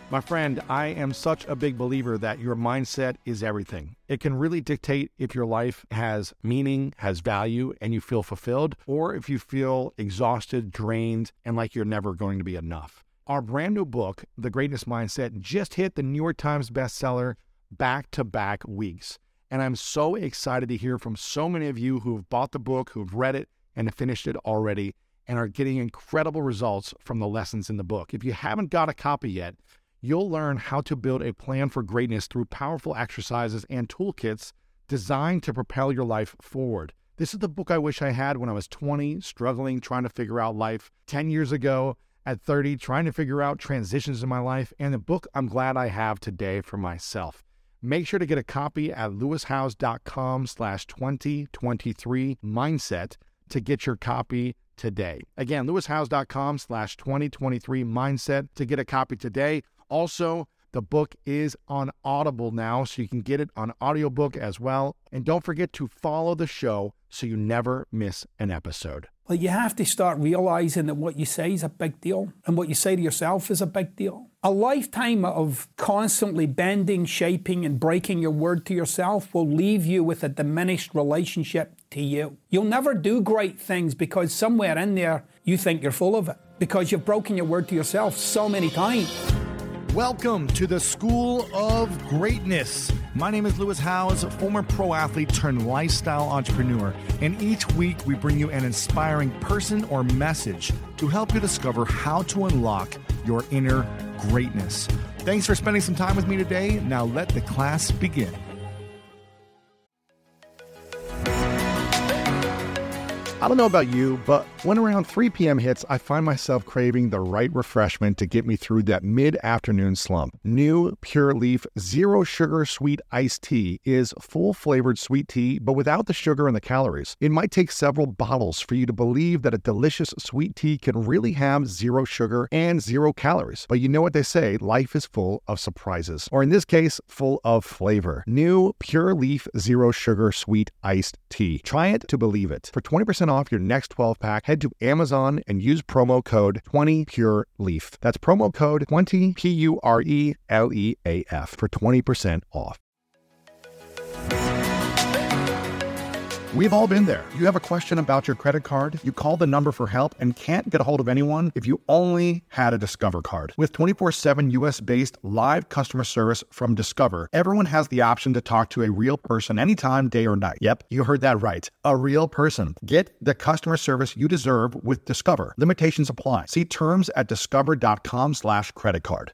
My friend, I am such a big believer that your mindset is everything. It can really dictate if your life has meaning, has value, and you feel fulfilled, or if you feel exhausted, drained, and like you're never going to be enough. Our brand new book, The Greatness Mindset, just hit the New York Times bestseller back-to-back weeks. And I'm so excited to hear from so many of you who've bought the book, who've read it, and finished it already, and are getting incredible results from the lessons in the book. If you haven't got a copy yet, you'll learn how to build a plan for greatness through powerful exercises and toolkits designed to propel your life forward. This is the book I wish I had when I was 20, struggling, trying to figure out life. 10 years ago, at 30, trying to figure out transitions in my life. And the book I'm glad I have today for myself. Make sure to get a copy at lewishowes.com/2023mindset to get your copy today. Again, lewishowes.com/2023mindset to get a copy today. Also, the book is on Audible now, so you can get it on audiobook as well. And don't forget to follow the show so you never miss an episode. Well, you have to start realizing that what you say is a big deal, and what you say to yourself is a big deal. A lifetime of constantly bending, shaping, and breaking your word to yourself will leave you with a diminished relationship to you. You'll never do great things because somewhere in there you think you're full of it, because you've broken your word to yourself so many times. Welcome to the School of Greatness. My name is Lewis Howes, former pro athlete turned lifestyle entrepreneur. And each week we bring you an inspiring person or message to help you discover how to unlock your inner greatness. Thanks for spending some time with me today. Now let the class begin. I don't know about you, but when around 3 p.m. hits, I find myself craving the right refreshment to get me through that mid-afternoon slump. New Pure Leaf Zero Sugar Sweet Iced Tea is full-flavored sweet tea, but without the sugar and the calories. It might take several bottles for you to believe that a delicious sweet tea can really have zero sugar and 0 calories. But you know what they say, life is full of surprises, or in this case, full of flavor. New Pure Leaf Zero Sugar Sweet Iced Tea. Try it to believe it. For 20% off your next 12-pack, head to Amazon and use promo code 20PureLeaf. That's promo code 20 PURELEAF for 20% off. We've all been there. You have a question about your credit card, you call the number for help and can't get a hold of anyone. If you only had a Discover card. With 24/7 US-based live customer service from Discover, everyone has the option to talk to a real person anytime, day or night. Yep, you heard that right. A real person. Get the customer service you deserve with Discover. Limitations apply. See terms at discover.com/creditcard.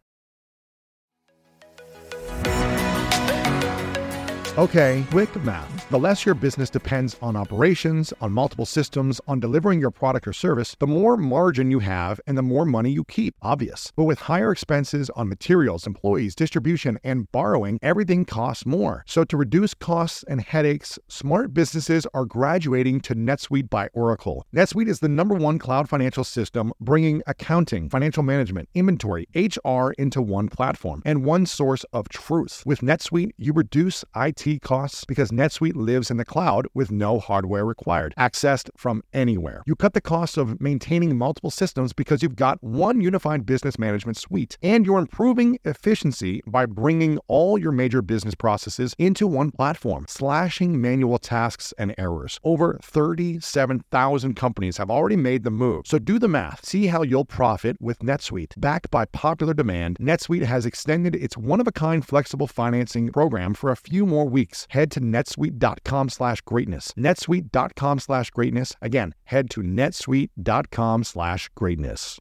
Okay, quick math. The less your business depends on operations, on multiple systems, on delivering your product or service, the more margin you have and the more money you keep. Obvious. But with higher expenses on materials, employees, distribution, and borrowing, everything costs more. So to reduce costs and headaches, smart businesses are graduating to NetSuite by Oracle. NetSuite is the #1 cloud financial system, bringing accounting, financial management, inventory, HR into one platform and one source of truth. With NetSuite, you reduce IT costs because NetSuite lives in the cloud with no hardware required, accessed from anywhere. You cut the cost of maintaining multiple systems because you've got one unified business management suite, and you're improving efficiency by bringing all your major business processes into one platform, slashing manual tasks and errors. Over 37,000 companies have already made the move. So do the math. See how you'll profit with NetSuite. Backed by popular demand, NetSuite has extended its one-of-a-kind flexible financing program for a few more weeks. Head to netsuite.com/greatness. netsuite.com/greatness. Again, head to netsuite.com/greatness.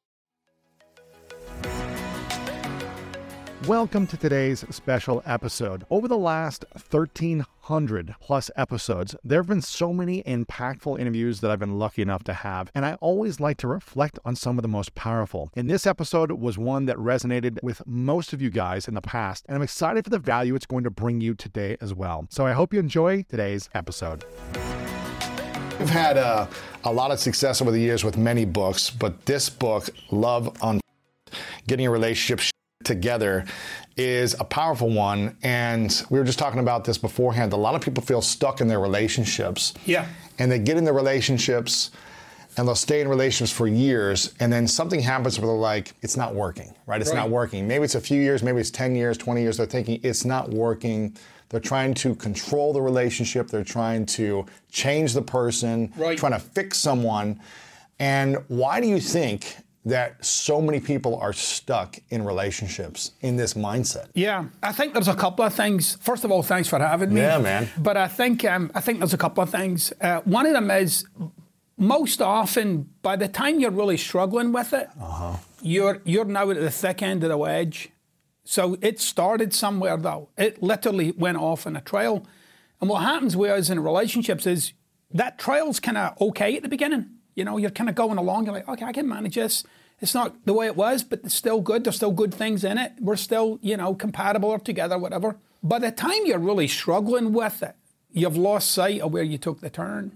Welcome to today's special episode. Over the last 1,300 plus episodes, there have been so many impactful interviews that I've been lucky enough to have, and I always like to reflect on some of the most powerful. And this episode was one that resonated with most of you guys in the past, and I'm excited for the value it's going to bring you today as well. So I hope you enjoy today's episode. We've had a lot of success over the years with many books, but this book, Love on Getting a Relationship Together, is a powerful one. And we were just talking about this beforehand. A lot of people feel stuck in their relationships. Yeah. And they get in the relationships and they'll stay in relationships for years, and then something happens where they're like, it's not working, right? It's not working. Maybe it's a few years, maybe it's 10 years, 20 years. They're thinking it's not working. They're trying to control the relationship. They're trying to change the person, trying to fix someone. And why do you think that so many people are stuck in relationships in this mindset? Yeah, I think there's a couple of things. First of all, thanks for having me. Yeah, man. But I think there's a couple of things. One of them is, most often, by the time you're really struggling with it, you're now at the thick end of the wedge. So it started somewhere, though. It literally went off on a trail. And what happens with us in relationships is that trail's kind of okay at the beginning. You know, you're kind of going along. You're like, okay, I can manage this. It's not the way it was, but it's still good. There's still good things in it. We're still, compatible or together, whatever. By the time you're really struggling with it, you've lost sight of where you took the turn.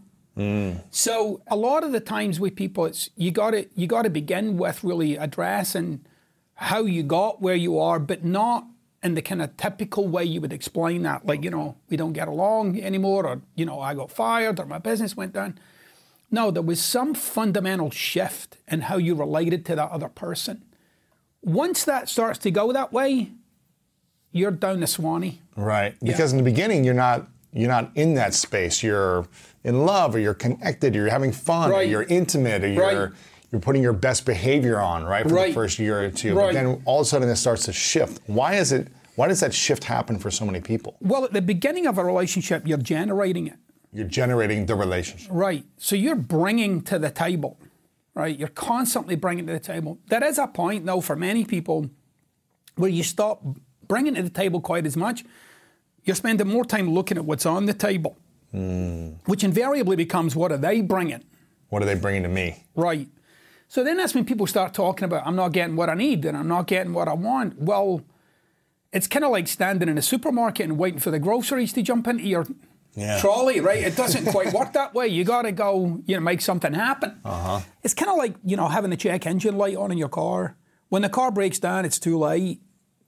So a lot of the times with people, it's you got to begin with really addressing how you got where you are, but not in the kind of typical way you would explain that, like, we don't get along anymore, or, I got fired, or my business went down. No, there was some fundamental shift in how you related to that other person. Once that starts to go that way, you're down the Swanee. Right, because in the beginning, you're not in that space. You're in love, or you're connected, or you're having fun, or you're intimate, or you're putting your best behavior on, right, for the first year or two. But then all of a sudden it starts to shift. Why does that shift happen for so many people? Well, at the beginning of a relationship, you're generating it. You're generating the relationship. Right. So you're bringing to the table, right? You're constantly bringing to the table. There is a point, though, for many people where you stop bringing to the table quite as much. You're spending more time looking at what's on the table, which invariably becomes, what are they bringing? What are they bringing to me? Right. So then that's when people start talking about, I'm not getting what I need and I'm not getting what I want. Well, it's kind of like standing in a supermarket and waiting for the groceries to jump into your trolley, right? It doesn't quite work that way. You got to go, make something happen. It's kind of like, having the check engine light on in your car. When the car breaks down, it's too late.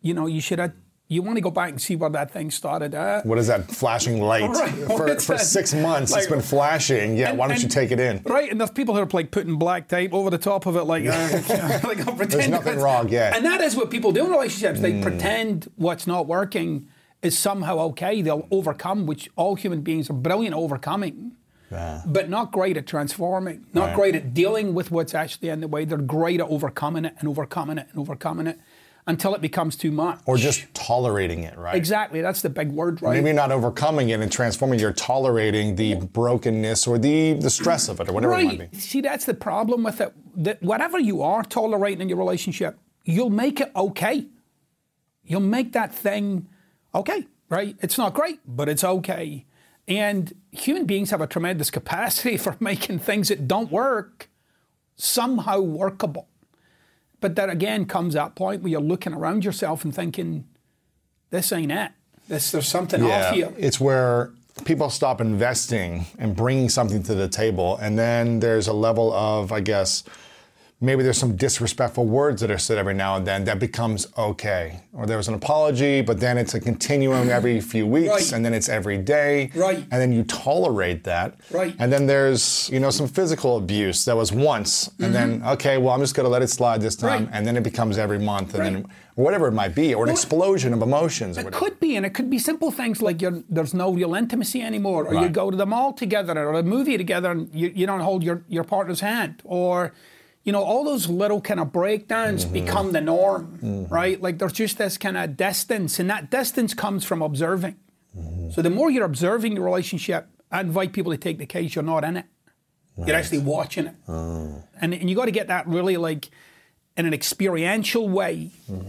You want to go back and see where that thing started at. What is that flashing light? For 6 months, it's been flashing. Yeah, why don't you take it in? Right, and there's people who are putting black tape over the top of it, like there's nothing wrong, And that is what people do in relationships. They pretend what's not working is somehow okay. They'll overcome, which all human beings are brilliant at overcoming, but not great at transforming, not great at dealing with what's actually in the way. They're great at overcoming it and overcoming it and overcoming it, until it becomes too much. Or just tolerating it, right? Exactly, that's the big word, right? Maybe you're not overcoming it and transforming, you're tolerating the brokenness or the stress of it or whatever it might be. See, that's the problem with it. That whatever you are tolerating in your relationship, you'll make it okay. You'll make that thing okay, right? It's not great, but it's okay. And human beings have a tremendous capacity for making things that don't work somehow workable. But that again comes that point where you're looking around yourself and thinking, this ain't it. There's something off here. It's where people stop investing and bringing something to the table. And then there's a level of, I guess, maybe there's some disrespectful words that are said every now and then that becomes okay. Or there was an apology, but then it's a continuum every few weeks, and then it's every day. And then you tolerate that. And then there's, some physical abuse that was once, and then, okay, well, I'm just going to let it slide this time, and then it becomes every month, and then whatever it might be, or an explosion of emotions. It could be, and it could be simple things like there's no real intimacy anymore, or you go to the mall together, or a movie together, and you don't hold your partner's hand, or all those little kind of breakdowns become the norm, right? Like there's just this kind of distance, and that distance comes from observing. So the more you're observing the relationship, I invite people to take the case you're not in it. You're actually watching it. And you got to get that really like in an experiential way.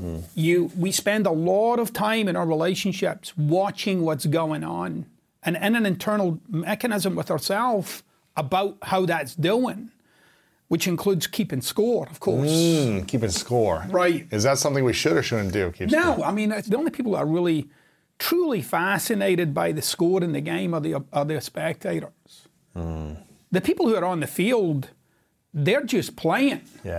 We spend a lot of time in our relationships watching what's going on, and in an internal mechanism with ourselves about how that's doing, which includes keeping score, of course. Keeping score. Right. Is that something we should or shouldn't do? No, I mean, the only people that are really, truly fascinated by the score in the game are the spectators. The people who are on the field, they're just playing.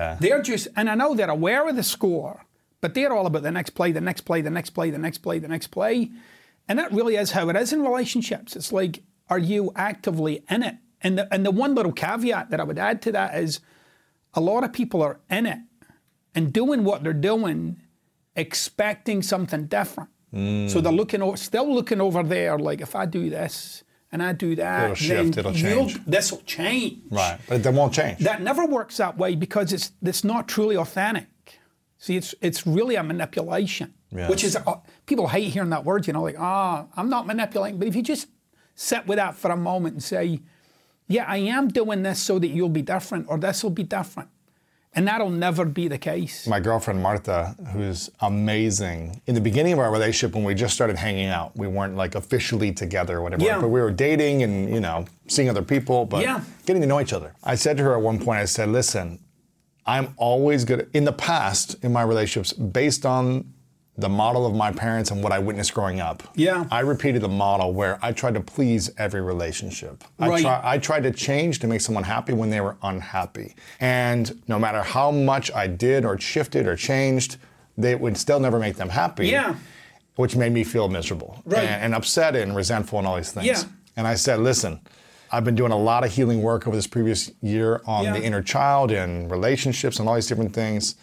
And I know they're aware of the score, but they're all about the next play, the next play, the next play, the next play, the next play. And that really is how it is in relationships. It's like, are you actively in it? And the one little caveat that I would add to that is a lot of people are in it and doing what they're doing, expecting something different. So they're still looking over there, like, if I do this and I do that, it'll shift, it'll change. This will change. Right, but it won't change. That never works that way because it's not truly authentic. See, it's really a manipulation, which is, people hate hearing that word, like, I'm not manipulating. But if you just sit with that for a moment and say, yeah, I am doing this so that you'll be different, or this will be different. And that'll never be the case. My girlfriend, Martha, who's amazing. In the beginning of our relationship, when we just started hanging out, we weren't like officially together or whatever, but we were dating and, seeing other people, but getting to know each other. I said to her at one point, I said, listen, I'm always good. In the past, in my relationships, based on the model of my parents and what I witnessed growing up, I repeated the model where I tried to please every relationship. I tried to change to make someone happy when they were unhappy. And no matter how much I did or shifted or changed, they would still never make them happy, which made me feel miserable and upset and resentful and all these things. And I said, listen, I've been doing a lot of healing work over this previous year on the inner child and relationships and all these different things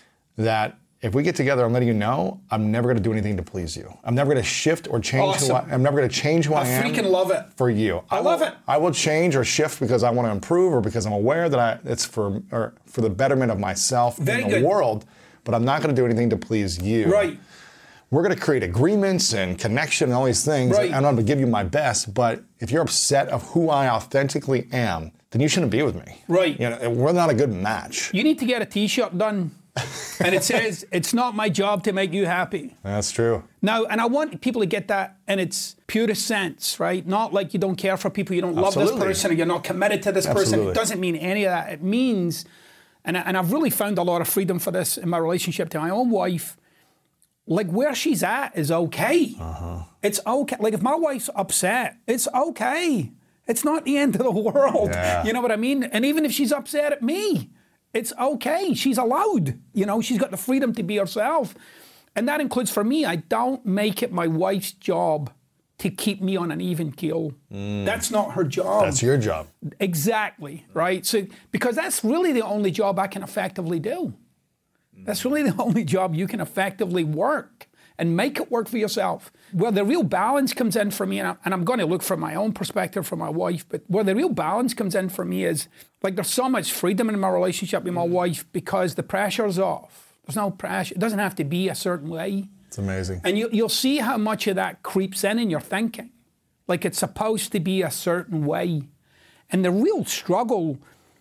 that if we get together, I'm letting you know, I'm never going to do anything to please you. I'm never going to shift or change I'm never going to change who I am. I freaking love it. For you. I love it. I will change or shift because I want to improve or because I'm aware that it's for the betterment of myself in the world, but I'm not going to do anything to please you. Right. We're going to create agreements and connection and all these things. Right. And I'm going to give you my best, but if you're upset of who I authentically am, then you shouldn't be with me. Right. We're not a good match. You need to get a t-shirt done. And it says, it's not my job to make you happy. That's true. Now, and I want people to get that in its purest sense, right? Not like you don't care for people, you don't love this person, or you're not committed to this person. It doesn't mean any of that. It means, and I've really found a lot of freedom for this in my relationship to my own wife, like where she's at is okay. It's okay. Like if my wife's upset, it's okay. It's not the end of the world. You know what I mean? And even if she's upset at me, it's okay. She's allowed. She's got the freedom to be herself. And that includes for me, I don't make it my wife's job to keep me on an even keel. That's not her job. That's your job. Exactly, right? So, because that's really the only job I can effectively do. That's really the only job you can effectively work and make it work for yourself. Where the real balance comes in for me, and I'm going to look from my own perspective for my wife, but where the real balance comes in for me is, like there's so much freedom in my relationship with my wife because the pressure's off. There's no pressure. It doesn't have to be a certain way. It's amazing. And you'll see how much of that creeps in your thinking. Like it's supposed to be a certain way. And the real struggle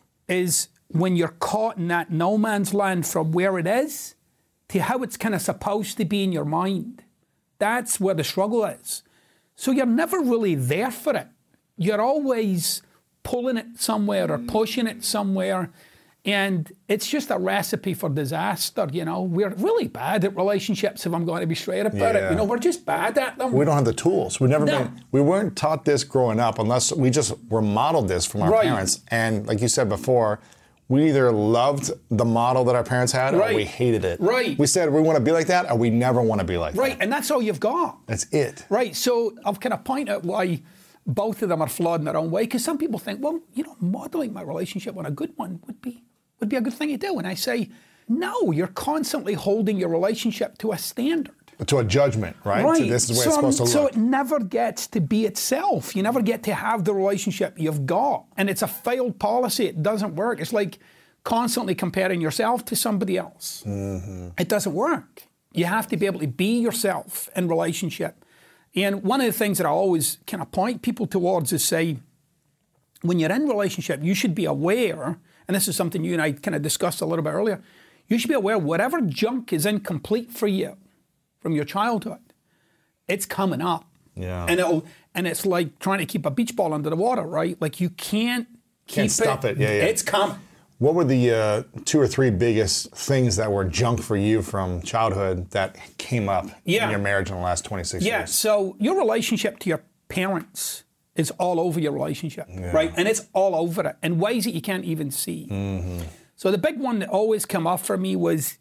is when you're caught in that no man's land from where it is to how it's kind of supposed to be in your mind. That's where the struggle is. So you're never really there for it. You're always pulling it somewhere or pushing it somewhere. And it's just a recipe for disaster, We're really bad at relationships, if I'm going to be straight about it. We're just bad at them. We don't have the tools. We weren't taught this growing up unless we just were modeled this from our parents. And like you said before, we either loved the model that our parents had or we hated it. Right. We said we want to be like that or we never want to be like that. Right, and that's all you've got. That's it. Right, so I'll kind of point out why both of them are flawed in their own way, because some people think, well, modeling my relationship on a good one would be a good thing to do. And I say, no, you're constantly holding your relationship to a standard. To a judgment, right? Right. So this is the way it's supposed to look. So it never gets to be itself. You never get to have the relationship you've got. And it's a failed policy. It doesn't work. It's like constantly comparing yourself to somebody else. It doesn't work. You have to be able to be yourself in relationship. And one of the things that I always kind of point people towards is say, when you're in relationship, you should be aware, and this is something you and I kind of discussed a little bit earlier, you should be aware whatever junk is incomplete for you from your childhood, it's coming up. Yeah. And it's like trying to keep a beach ball under the water, right? Like you can't stop it. Yeah. It's coming. What were the 2 or 3 biggest things that were junk for you from childhood that came up in your marriage in the last 26 years? Yeah, so your relationship to your parents is all over your relationship, right? And it's all over it in ways that you can't even see. So the big one that always came up for me was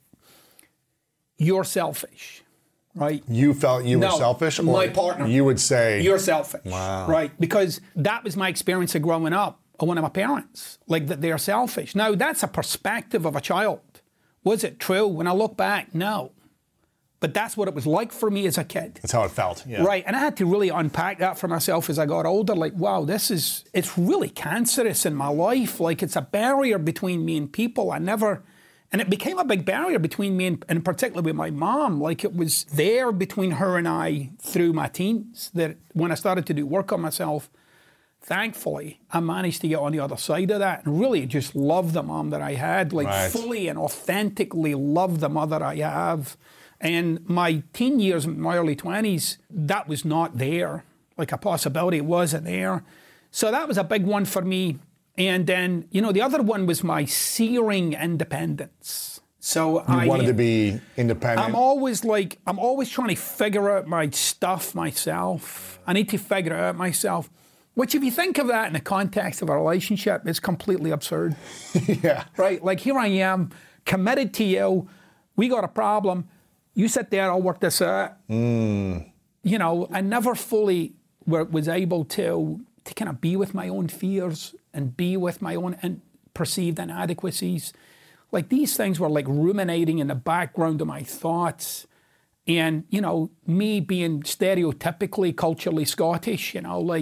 you're selfish. Right. You felt you were selfish? Or my partner. You would say... You're selfish. Wow. Right. Because that was my experience of growing up. one of my parents, like that they're selfish. Now, that's a perspective of a child. Was it true? When I look back, no. But that's what it was like for me as a kid. That's how it felt, yeah. Right, and I had to really unpack that for myself as I got older. Like, wow, it's really cancerous in my life. Like, it's a barrier between me and people. And it became a big barrier between me and particularly with my mom. Like, it was there between her and I through my teens that when I started to do work on myself, thankfully, I managed to get on the other side of that and really just love the mom that I had, like fully and authentically love the mother I have. And my teen years, my early 20s, that was not there. Like a possibility, it wasn't there. So that was a big one for me. And then, the other one was my searing independence. So I wanted to be independent. I'm always trying to figure out my stuff myself. I need to figure it out myself. Which, if you think of that in the context of a relationship, is completely absurd. Yeah. Right? Like, here I am, committed to you. We got a problem. You sit there, I'll work this out. I never fully was able to kind of be with my own fears and be with my own perceived inadequacies. Like, these things were like ruminating in the background of my thoughts. And, me being stereotypically culturally Scottish,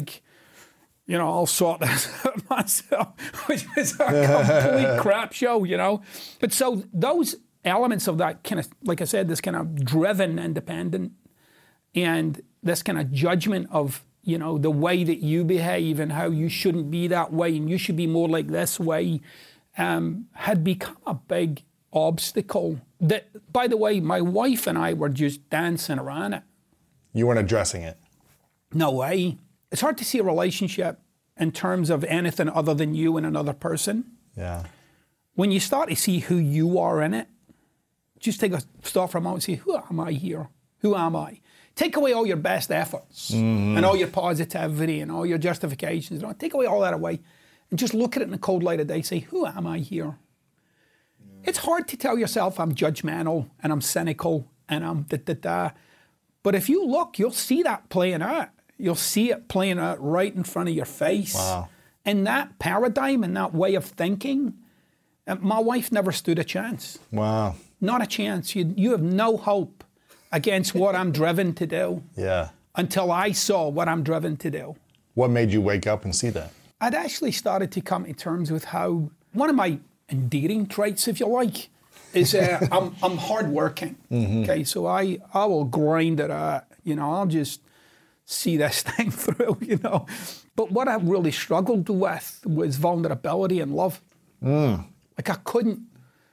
I'll sort this out myself, which is a complete crap show, But so those elements of that kind of, like I said, this kind of driven independent and this kind of judgment of, the way that you behave and how you shouldn't be that way and you should be more like this way, had become a big obstacle that, by the way, my wife and I were just dancing around it. You weren't addressing it? No way. It's hard to see a relationship in terms of anything other than you and another person. Yeah. When you start to see who you are in it, just take a stop for a moment and say, who am I here? Who am I? Take away all your best efforts and all your positivity and all your justifications. Take away all that away and just look at it in the cold light of day. Say, who am I here? Yeah. It's hard to tell yourself I'm judgmental and I'm cynical and I'm da-da-da. But if you look, you'll see that playing out. You'll see it playing out right in front of your face. Wow. In that paradigm and that way of thinking, my wife never stood a chance. Wow. Not a chance. You have no hope against what I'm driven to do. Yeah. Until I saw what I'm driven to do. What made you wake up and see that? I'd actually started to come to terms with how one of my endearing traits, if you like, is I'm hardworking. Mm-hmm. Okay, so I will grind it out. I'll just see this thing through. But what I really struggled with was vulnerability and love. Like I couldn't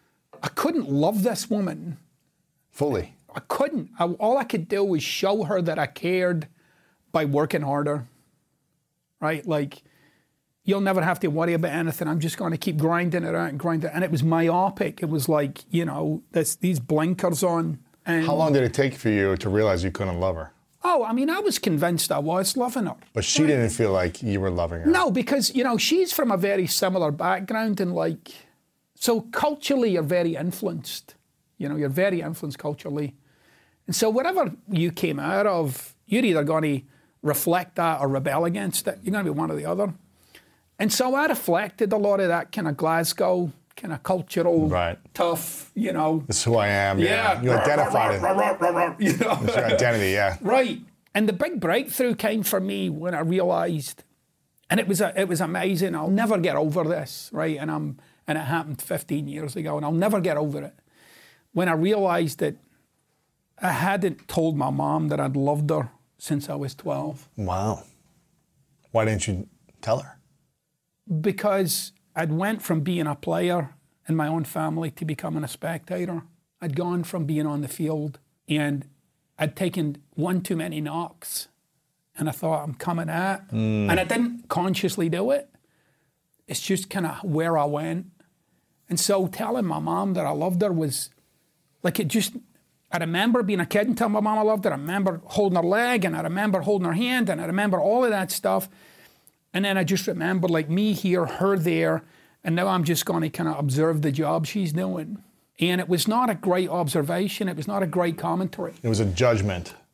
love this woman fully. I couldn't. All I could do was show her that I cared by working harder. Right? Like, you'll never have to worry about anything. I'm just going to keep grinding it out and grinding it. And it was myopic. It was like, these blinkers on. And how long did it take for you to realize you couldn't love her? Oh, I was convinced I was loving her. But she didn't feel like you were loving her. No, because, she's from a very similar background and so culturally you're very influenced. You're very influenced culturally. And so whatever you came out of, you're either going to reflect that or rebel against it. You're going to be one or the other. And so I reflected a lot of that kind of Glasgow, kind of cultural, tough, This is who I am. Yeah. You identified it. It's your identity, yeah. Right. And the big breakthrough came for me when I realized, and it was amazing. I'll never get over this, right? And it happened 15 years ago, and I'll never get over it. When I realized that I hadn't told my mom that I'd loved her since I was 12. Wow. Why didn't you tell her? Because I'd went from being a player in my own family to becoming a spectator. I'd gone from being on the field and I'd taken one too many knocks and I thought, I'm coming out. And I didn't consciously do it. It's just kind of where I went. And so telling my mom that I loved her was like I remember being a kid and telling my mom I loved her. I remember holding her leg and I remember holding her hand and I remember all of that stuff. And then I just remember me here, her there, and now I'm just going to kind of observe the job she's doing. And it was not a great observation. It was not a great commentary. It was a judgment.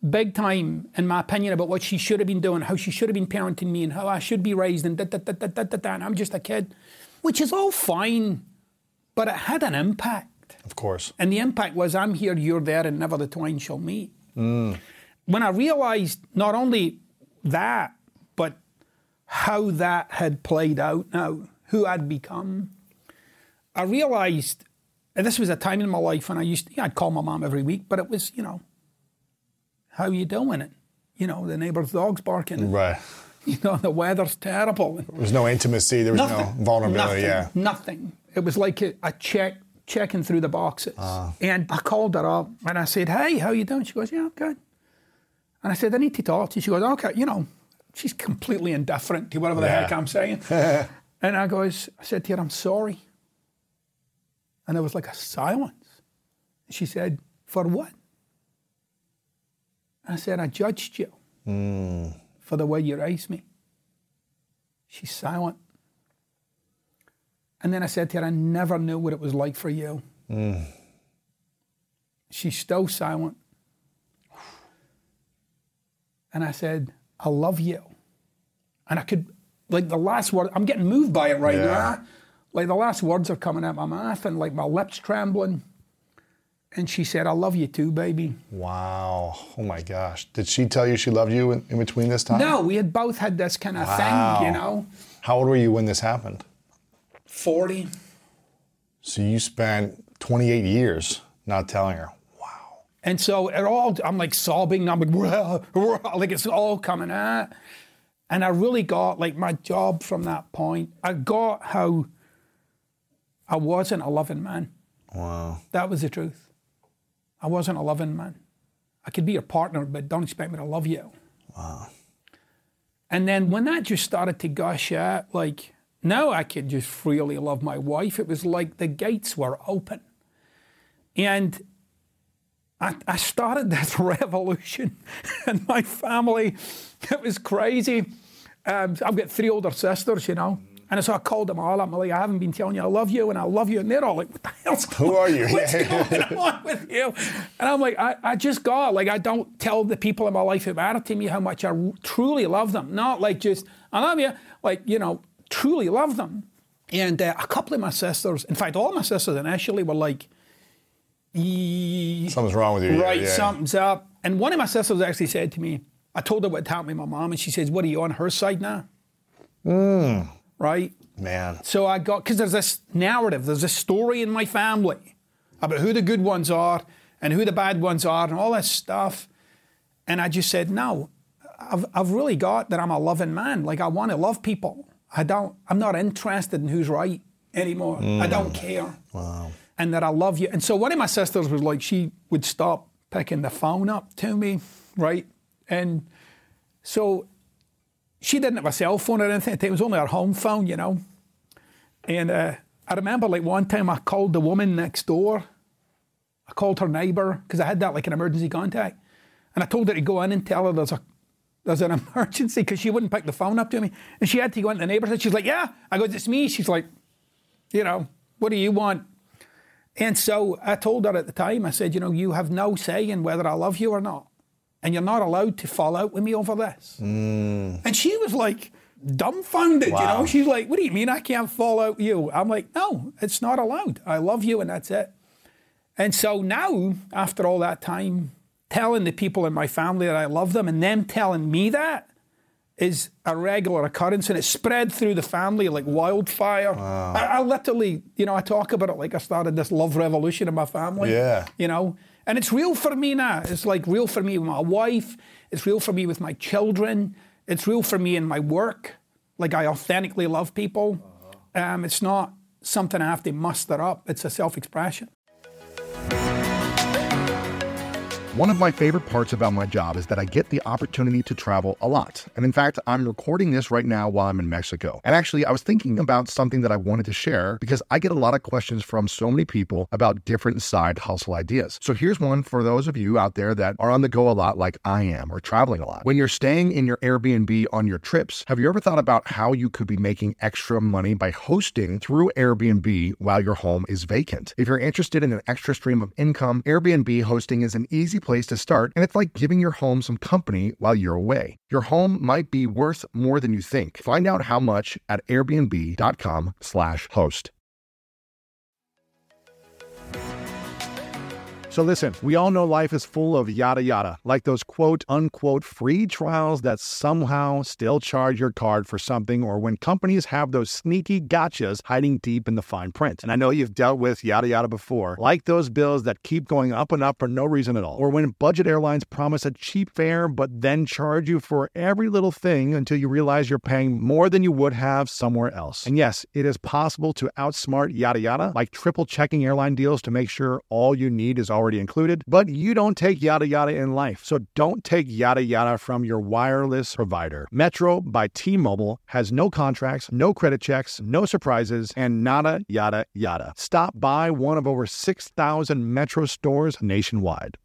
big time, in my opinion, about what she should have been doing, how she should have been parenting me, and how I should be raised, and and I'm just a kid, which is all fine, but it had an impact. Of course. And the impact was, I'm here, you're there, and never the twain shall meet. When I realized not only that, but how that had played out now, who I'd become, I realized, and this was a time in my life when I'd call my mom every week, but it was, how you doing? And, the neighbour's dog's barking. Right. The weather's terrible. There was no intimacy. There was no vulnerability. Nothing. It was like a checking through the boxes. And I called her up and I said, hey, how you doing? She goes, yeah, I'm good. And I said, I need to talk to you. She goes, okay, she's completely indifferent to whatever the heck I'm saying. And I said to her, I'm sorry. And there was like a silence. She said, for what? I said, I judged you for the way you raised me. She's silent. And then I said to her, I never knew what it was like for you. She's still silent. And I said, I love you. And I could, like the last word, I'm getting moved by it right now. Like the last words are coming out my mouth and like my lips trembling. And she said, I love you too, baby. Wow. Oh my gosh. Did she tell you she loved you in between this time? No, we had both had this kind of thing, How old were you when this happened? 40. So you spent 28 years not telling her. Wow. And so I'm like sobbing. I'm like it's all coming out. And I really got like my job from that point. I got how I wasn't a loving man. Wow. That was the truth. I wasn't a loving man. I could be your partner, but don't expect me to love you. Wow. And then when that just started to gush out, like now I could just freely love my wife. It was like the gates were open. And I started this revolution in my family. It was crazy. I've got 3 older sisters, And so I called them all up. I'm like, I haven't been telling you I love you, and I love you. And they're all like, what the hell's going on? Who are you? What's going on with you? And I'm like, I just got, like, I don't tell the people in my life who matter to me how much I truly love them. Not like just, I love you, like, truly love them. And a couple of my sisters, in fact, all my sisters initially were like, something's wrong with you. Right, something's up. And one of my sisters actually said to me, I told her what happened with my mom, and she says, what, are you on her side now? Right? Man. So I got, because there's this narrative, there's this story in my family about who the good ones are and who the bad ones are and all this stuff. And I just said, no, I've really got that I'm a loving man. Like, I want to love people. I'm not interested in who's right anymore. I don't care. Wow. And that I love you. And so one of my sisters was like, she would stop picking the phone up to me, right? And so she didn't have a cell phone or anything. It was only her home phone, And I remember like one time I called the woman next door. I called her neighbour because I had that like an emergency contact. And I told her to go in and tell her there's an emergency because she wouldn't pick the phone up to me. And she had to go into the neighbourhood. She's like, yeah. I go, it's me. She's like, what do you want? And so I told her at the time, I said, you have no say in whether I love you or not. And you're not allowed to fall out with me over this. And she was like dumbfounded, Wow. She's like, what do you mean I can't fall out with you? I'm like, no, it's not allowed. I love you and that's it. And so now, after all that time, telling the people in my family that I love them and them telling me that is a regular occurrence, and it's spread through the family like wildfire. Wow. I literally, I talk about it like I started this love revolution in my family. Yeah. And it's real for me now. It's like real for me with my wife. It's real for me with my children. It's real for me in my work. Like, I authentically love people. It's not something I have to muster up. It's a self-expression. One of my favorite parts about my job is that I get the opportunity to travel a lot. And in fact, I'm recording this right now while I'm in Mexico. And actually, I was thinking about something that I wanted to share because I get a lot of questions from so many people about different side hustle ideas. So here's one for those of you out there that are on the go a lot like I am, or traveling a lot. When you're staying in your Airbnb on your trips, have you ever thought about how you could be making extra money by hosting through Airbnb while your home is vacant? If you're interested in an extra stream of income, Airbnb hosting is an easy place to start, and it's like giving your home some company while you're away. Your home might be worth more than you think. Find out how much at airbnb.com/host. So listen, we all know life is full of yada yada, like those quote unquote free trials that somehow still charge your card for something, or when companies have those sneaky gotchas hiding deep in the fine print. And I know you've dealt with yada yada before, like those bills that keep going up and up for no reason at all, or when budget airlines promise a cheap fare but then charge you for every little thing until you realize you're paying more than you would have somewhere else. And yes, it is possible to outsmart yada yada, like triple checking airline deals to make sure all you need is already included, but you don't take yada yada in life. So don't take yada yada from your wireless provider. Metro by T-Mobile has no contracts, no credit checks, no surprises, and nada yada yada. Stop by one of over 6,000 Metro stores nationwide.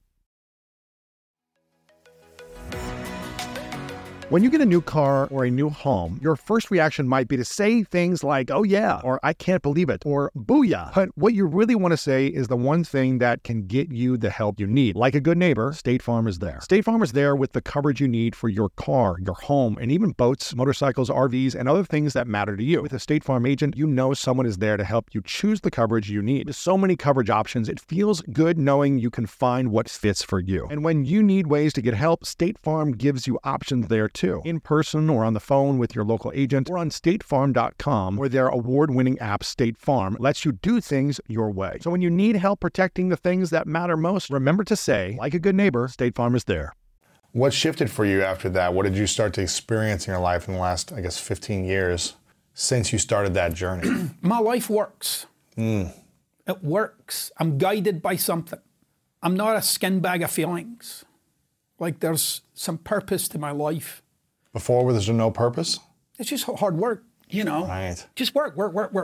When you get a new car or a new home, your first reaction might be to say things like, oh yeah, or I can't believe it, or booyah. But what you really want to say is the one thing that can get you the help you need. Like a good neighbor, State Farm is there. State Farm is there with the coverage you need for your car, your home, and even boats, motorcycles, RVs, and other things that matter to you. With a State Farm agent, you know someone is there to help you choose the coverage you need. With so many coverage options, it feels good knowing you can find what fits for you. And when you need ways to get help, State Farm gives you options there too. In person or on the phone with your local agent or on statefarm.com, where their award-winning app State Farm lets you do things your way. So when you need help protecting the things that matter most, remember to say, like a good neighbor, State Farm is there. What shifted for you after that? What did you start to experience in your life in the last, 15 years since you started that journey? My life works. It works. I'm guided by something. I'm not a skin bag of feelings. Like there's some purpose to my life. Before, was there no purpose? It's just hard work, Right. Just work.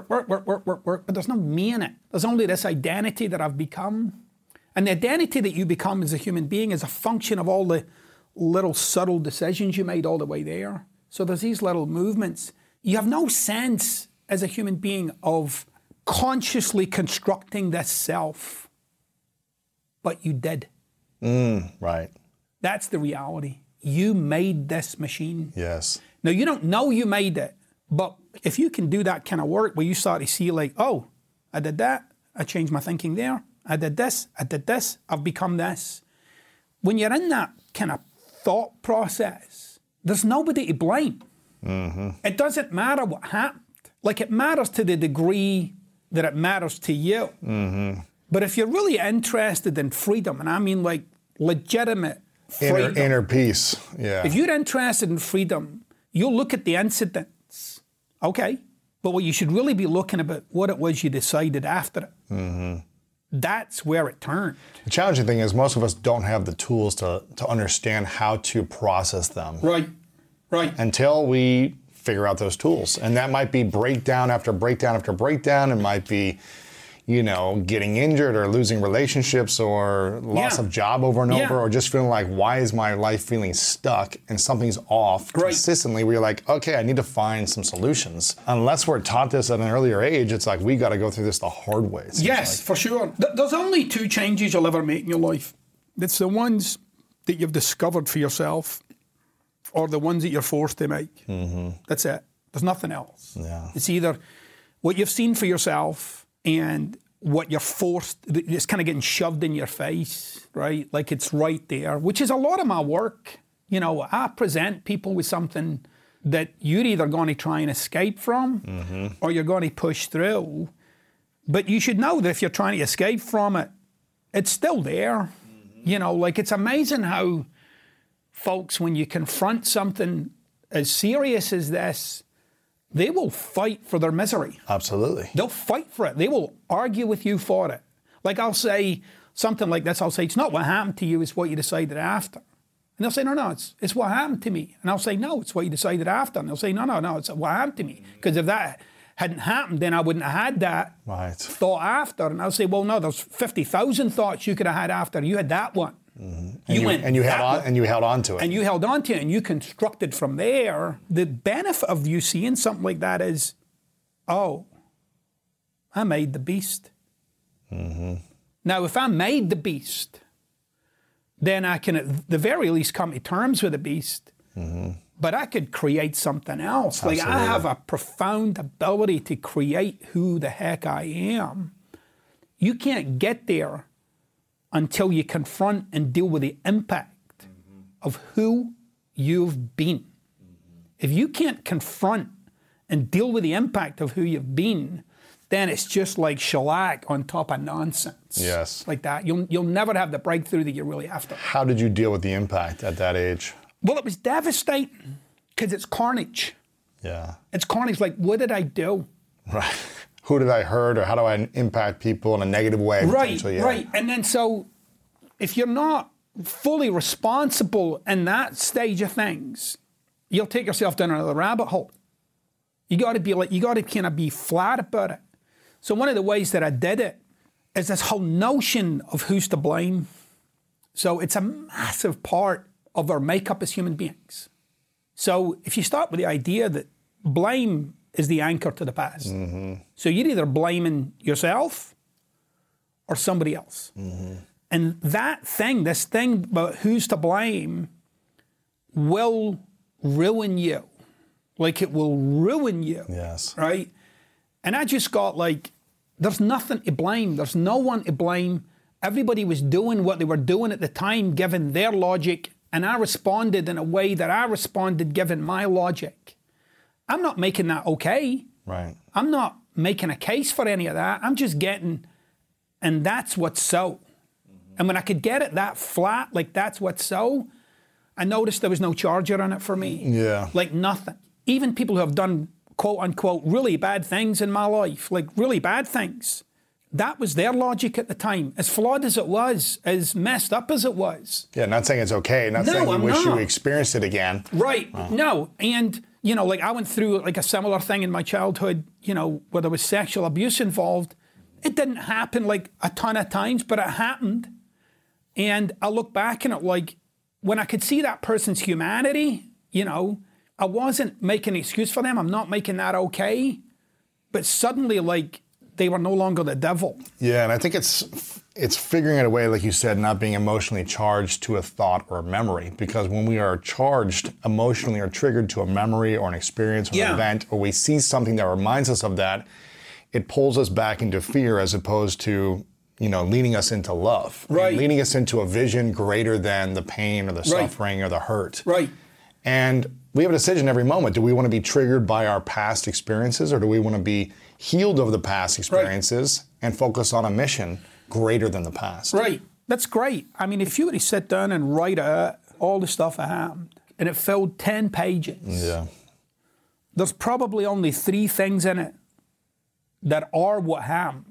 But there's no me in it. There's only this identity that I've become. And the identity that you become as a human being is a function of all the little subtle decisions you made all the way there. So there's these little movements. You have no sense as a human being of consciously constructing this self. But you did. Right. That's the reality. You made this machine. Yes. Now, you don't know you made it, but if you can do that kind of work where you start to see like, oh, I did that, I changed my thinking there, I did this, I've become this. When you're in that kind of thought process, there's nobody to blame. It doesn't matter what happened. Like it matters to the degree that it matters to you. But if you're really interested in freedom, and I mean like legitimate freedom. Inner peace, yeah. If you're interested in freedom, you'll look at the incidents, okay? But what you should really be looking about what it was you decided after it. That's where it turned. The challenging thing is most of us don't have the tools to understand how to process them. Right. Until we figure out those tools. And that might be breakdown after breakdown after breakdown. It might be getting injured or losing relationships or loss of job over and over, or just feeling like, why is my life feeling stuck and something's off consistently, where you're like, okay, I need to find some solutions. Unless we're taught this at an earlier age, it's like, we got to go through this the hard way. Yes, for sure. There's only two changes you'll ever make in your life. It's the ones that you've discovered for yourself or the ones that you're forced to make. That's it. There's nothing else. Yeah. It's either what you've seen for yourself and what you're forced, it's kind of getting shoved in your face, right? Like it's right there, which is a lot of my work. I present people with something that you're either going to try and escape from or you're going to push through. But you should know that if you're trying to escape from it, it's still there. It's amazing how folks, when you confront something as serious as this, they will fight for their misery. Absolutely. They'll fight for it. They will argue with you for it. Like I'll say something like this. I'll say, it's not what happened to you, it's what you decided after. And they'll say, no, it's what happened to me. And I'll say, no, it's what you decided after. And they'll say, no, it's what happened to me. Because if that hadn't happened, then I wouldn't have had that thought after. And I'll say, well, no, there's 50,000 thoughts you could have had after. You had that one. And you held on to it. And you held on to it, and you constructed from there. The benefit of you seeing something like that is, oh, I made the beast. Now, if I made the beast, then I can at the very least come to terms with the beast. But I could create something else. Absolutely. Like I have a profound ability to create who the heck I am. You can't get there until you confront and deal with the impact of who you've been. If you can't confront and deal with the impact of who you've been, then it's just like shellac on top of nonsense. Yes. Like that. You'll never have the breakthrough that you really have to. How did you deal with the impact at that age? Well, it was devastating because it's carnage. Yeah. It's carnage. Like, what did I do? Right. Who did I hurt, or how do I impact people in a negative way? Right, right. And then so if you're not fully responsible in that stage of things, you'll take yourself down another rabbit hole. You got to kind of be flat about it. So one of the ways that I did it is this whole notion of who's to blame. So it's a massive part of our makeup as human beings. So if you start with the idea that blame is the anchor to the past. So you're either blaming yourself or somebody else. And that thing, this thing about who's to blame, will ruin you. Like it will ruin you. Yes. Right? And I just got like, there's nothing to blame. There's no one to blame. Everybody was doing what they were doing at the time, given their logic. And I responded in a way that I responded given my logic. I'm not making that okay. Right. I'm not making a case for any of that. I'm just getting, and that's what's so. And when I could get it that flat, like that's what's so, I noticed there was no charger on it for me. Yeah. Like nothing. Even people who have done, quote unquote, really bad things in my life, like really bad things, that was their logic at the time. As flawed as it was, as messed up as it was. Yeah, not saying it's okay, not saying you wish you experienced it again. Right, no. And, you know, like I went through like a similar thing in my childhood, you know, where there was sexual abuse involved. It didn't happen like a ton of times, but it happened. And I look back on it like, when I could see that person's humanity, you know, I wasn't making an excuse for them. I'm not making that okay. But suddenly, like, they were no longer the devil. Yeah, and I think it's figuring out a way, like you said, not being emotionally charged to a thought or a memory. Because when we are charged emotionally or triggered to a memory or an experience or an event, or we see something that reminds us of that, it pulls us back into fear as opposed to, you know, leading us into love. Right. And leading us into a vision greater than the pain or the suffering or the hurt. Right. And we have a decision every moment. Do we want to be triggered by our past experiences, or do we want to be healed of the past experiences and focus on a mission greater than the past? Right. That's great. I mean, if you were to sit down and write out all the stuff that happened, and it filled 10 pages, there's probably only 3 things in it that are what happened.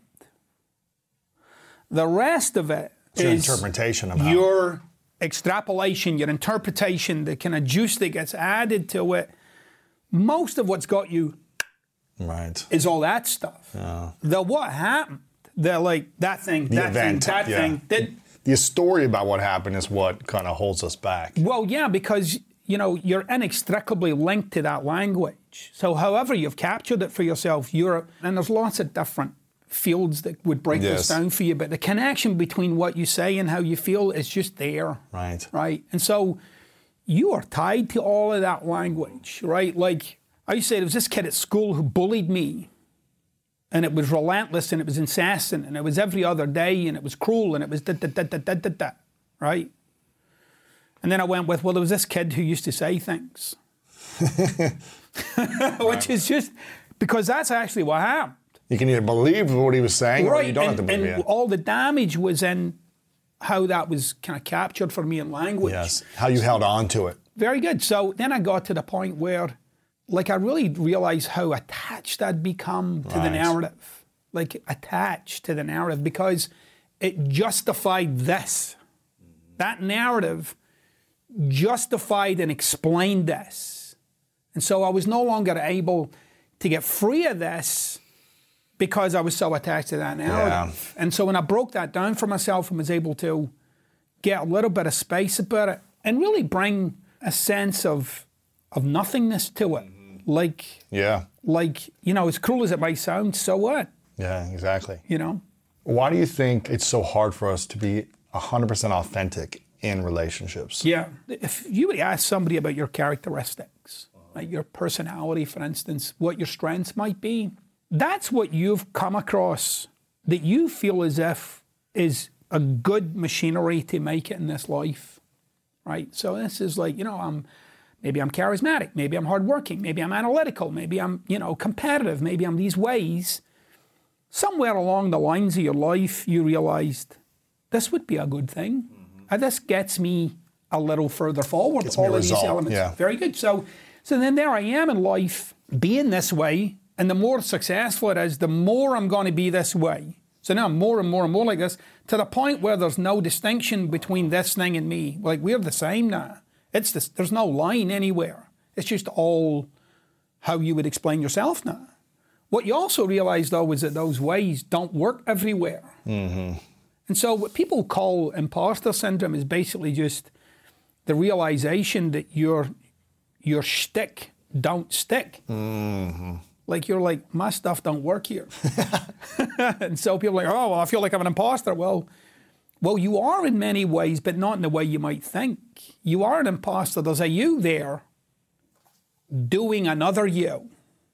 The rest of it is your interpretation of your extrapolation, your interpretation, the kind of juice that gets added to it. Most of what's got you is all that stuff. Yeah. The what happened, the like that thing, the that event, thing, that thing. The story about what happened is what kind of holds us back. Well, yeah, because you know you're inextricably linked to that language. So, however you've captured it for yourself, and there's lots of different fields that would break this down for you, but the connection between what you say and how you feel is just there. Right. Right. And so you are tied to all of that language, right? Like I used to say, there was this kid at school who bullied me, and it was relentless, and it was incessant, and it was every other day, and it was cruel, and it was right? And then I went with, well, there was this kid who used to say things. Which is just, because that's actually what happened. You can either believe what he was saying, or you don't have to believe it. And all the damage was in how that was kind of captured for me in language. Yes, how you held on to it. Very good. So then I got to the point where, like, I really realized how attached I'd become to the narrative. Like, attached to the narrative, because it justified this. That narrative justified and explained this. And so I was no longer able to get free of this because I was so attached to that narrative. And so when I broke that down for myself and was able to get a little bit of space about it and really bring a sense of nothingness to it. Like, you know, as cruel as it might sound, so what? Yeah, exactly. You know? Why do you think it's so hard for us to be 100% authentic in relationships. Yeah. If you would ask somebody about your characteristics, like your personality, for instance, what your strengths might be, that's what you've come across that you feel as if is a good machinery to make it in this life, right? So this is like, maybe I'm charismatic, maybe I'm hardworking, maybe I'm analytical, maybe I'm, competitive, maybe I'm these ways. Somewhere along the lines of your life, you realized this would be a good thing. And this gets me a little further forward. Gets me all a of these result, elements. yeah. Very good. So then there I am in life, being this way, and the more successful it is, the more I'm going to be this way. So now I'm more and more and more like this, to the point where there's no distinction between this thing and me. Like, we're the same now. There's no line anywhere. It's just all how you would explain yourself now. What you also realize, though, is that those ways don't work everywhere. Mm-hmm. And so what people call imposter syndrome is basically just the realization that your shtick don't stick. Mm-hmm. Like, you're like, my stuff don't work here. And so people are like, oh, well, I feel like I'm an imposter. Well, you are in many ways, but not in the way you might think. You are an imposter. There's a you there doing another you.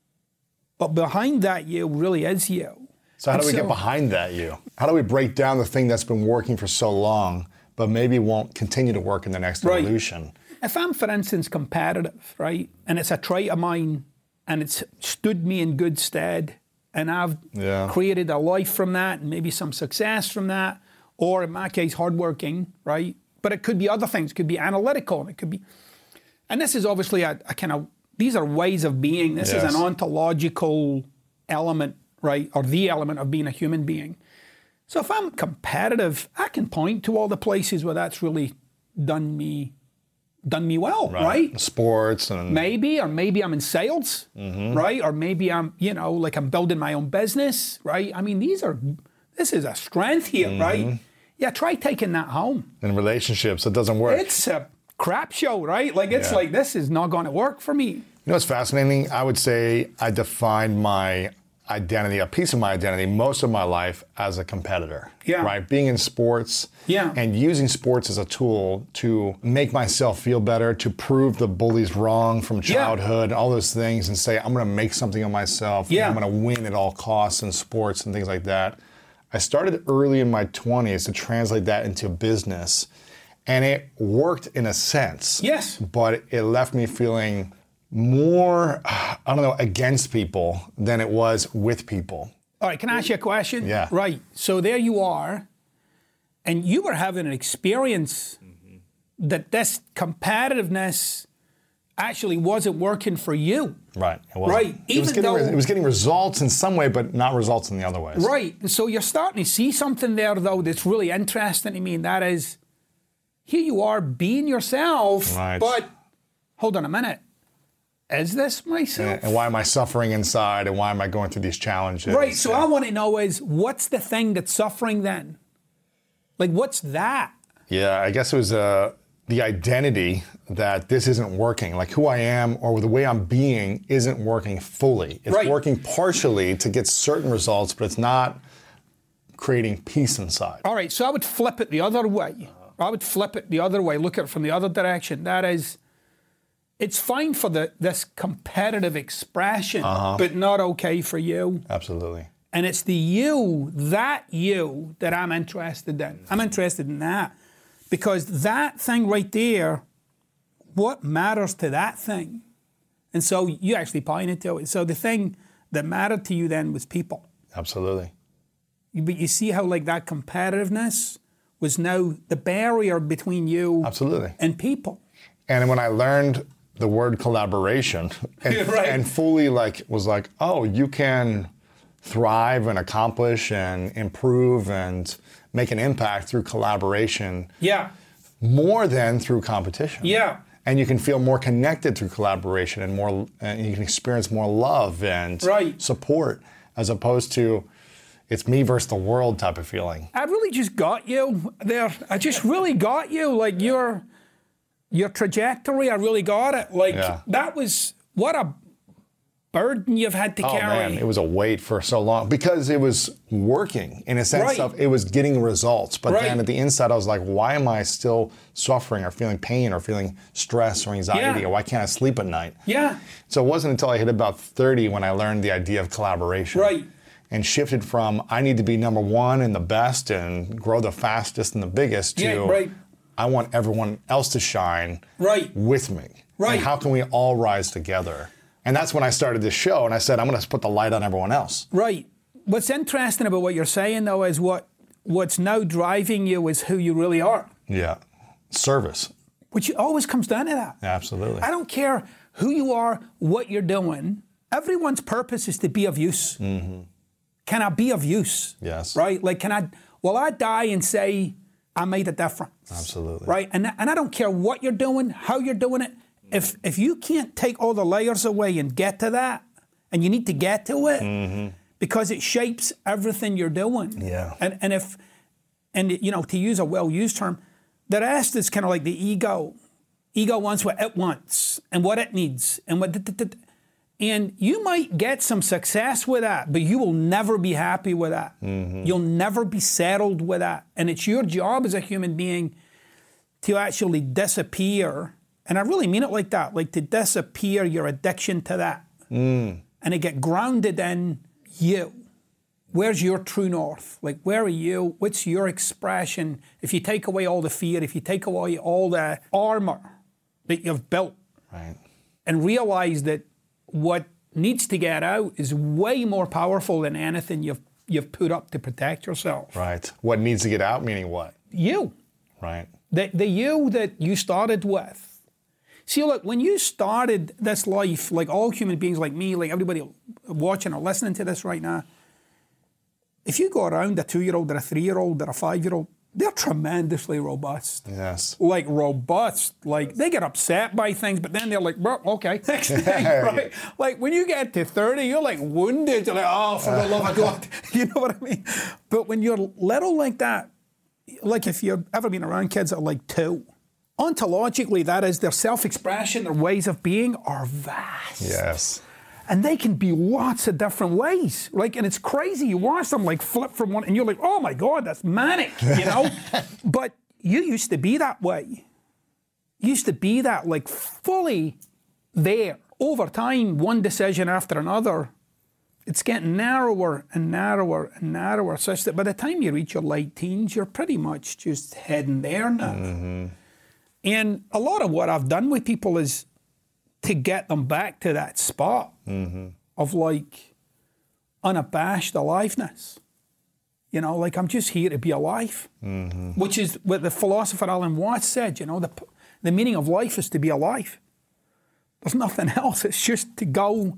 But behind that you really is you. So how do we get behind that you? How do we break down the thing that's been working for so long, but maybe won't continue to work in the next evolution? If I'm, for instance, competitive, right, and it's a trait of mine, and it's stood me in good stead, and I've created a life from that, and maybe some success from that, or in my case, hardworking, right? But it could be other things. It could be analytical, and it could be... And this is obviously a kind of... These are ways of being. This is an ontological element, right? Or the element of being a human being. So if I'm competitive, I can point to all the places where that's really done me well, right? Sports and... Maybe I'm in sales, right? Or maybe I'm, like I'm building my own business, right? I mean, this is a strength here, right? Yeah, try taking that home. In relationships, it doesn't work. It's a crap show, right? Like, it's like, this is not going to work for me. You know what's fascinating? I would say I defined my identity, a piece of my identity, most of my life as a competitor. Yeah. Right? Being in sports and using sports as a tool to make myself feel better, to prove the bullies wrong from childhood, all those things, and say, I'm going to make something of myself. Yeah. I'm going to win at all costs in sports and things like that. I started early in my 20s to translate that into business. And it worked in a sense. Yes. But it left me feeling more, against people than it was with people. All right, can I ask you a question? Yeah. Right, so there you are, and you were having an experience that this competitiveness actually wasn't working for you. Right, it wasn't. Right, it was getting results in some way, but not results in the other ways. Right, and so you're starting to see something there, though, that's really interesting to me, and that is, here you are being yourself, but hold on a minute. Is this myself? And why am I suffering inside? And why am I going through these challenges? Right, so I want to know is, what's the thing that's suffering then? Like, what's that? Yeah, I guess it was the identity that this isn't working. Like, who I am or the way I'm being isn't working fully. It's working partially to get certain results, but it's not creating peace inside. All right, so I would flip it the other way. Look at it from the other direction. That is, it's fine for this competitive expression, but not okay for you. Absolutely. And it's the you that I'm interested in. I'm interested in that. Because that thing right there, what matters to that thing? And so you actually pointed to it. So the thing that mattered to you then was people. Absolutely. But you see how like that competitiveness was now the barrier between you and people. And when I learned the word collaboration and fully was like, oh, you can thrive and accomplish and improve and make an impact through collaboration. Yeah. More than through competition. Yeah. And you can feel more connected through collaboration and you can experience more love and support as opposed to it's me versus the world type of feeling. I really just got you there. I just really got you. Like your trajectory, I really got it. Like that was what burden you've had to Oh carry. man, it was a weight for so long because it was working in a sense Right. of it was getting results. But Right. then at the inside, I was like, why am I still suffering or feeling pain or feeling stress or anxiety Yeah. or why can't I sleep at night? Yeah. So it wasn't until I hit about 30 when I learned the idea of collaboration. Right. And shifted from I need to be number one and the best and grow the fastest and the biggest to Yeah, right. I want everyone else to shine Right. with me. Right. And how can we all rise together? And that's when I started this show and I said, I'm going to put the light on everyone else. Right. What's interesting about what you're saying, though, is what's now driving you is who you really are, Yeah. Service. which always comes down to that. Absolutely. I don't care who you are, what you're doing. Everyone's purpose is to be of use. Mm-hmm. Can I be of use? Yes. Right? Like, will I die and say, I made a difference? Absolutely. Right? And I don't care what you're doing, how you're doing it. If you can't take all the layers away and get to that, and you need to get to it, because it shapes everything you're doing. Yeah. And you know, to use a well-used term, the rest is kind of like the ego. Ego wants what it wants and what it needs and and you might get some success with that, but you will never be happy with that. You'll never be settled with that. And it's your job as a human being to actually disappear. And I really mean it like that, like to disappear your addiction to that. And to get grounded in you. Where's your true north? Like, where are you? What's your expression? If you take away all the fear, if you take away all the armor that you've built, Right. and realize that what needs to get out is way more powerful than anything you've put up to protect yourself. Right. What needs to get out, meaning what? You. Right. The you that you started with. See, look, when you started this life, like all human beings like me, like everybody watching or listening to this right now, if you go around a 2-year-old or a 3-year-old or a 5-year-old, they're tremendously robust. Yes. Like robust. Like they get upset by things, but then they're like, well, okay, next thing, right? Like when you get to 30, you're like wounded. You're like, oh, for the love of God. You know what I mean? But when you're little like that, like if you've ever been around kids that are like 2, ontologically, that is their self-expression, their ways of being are vast. Yes. And they can be lots of different ways. Like, and it's crazy. You watch them like flip from one, and you're like, oh my God, that's manic, you know? But you used to be that way. You used to be that, like, fully there. Over time, one decision after another, it's getting narrower and narrower and narrower, such that by the time you reach your late teens, you're pretty much just heading there now. And a lot of what I've done with people is to get them back to that spot of like unabashed aliveness. You know, like I'm just here to be alive, which is what the philosopher Alan Watts said, you know, the meaning of life is to be alive. There's nothing else. It's just to go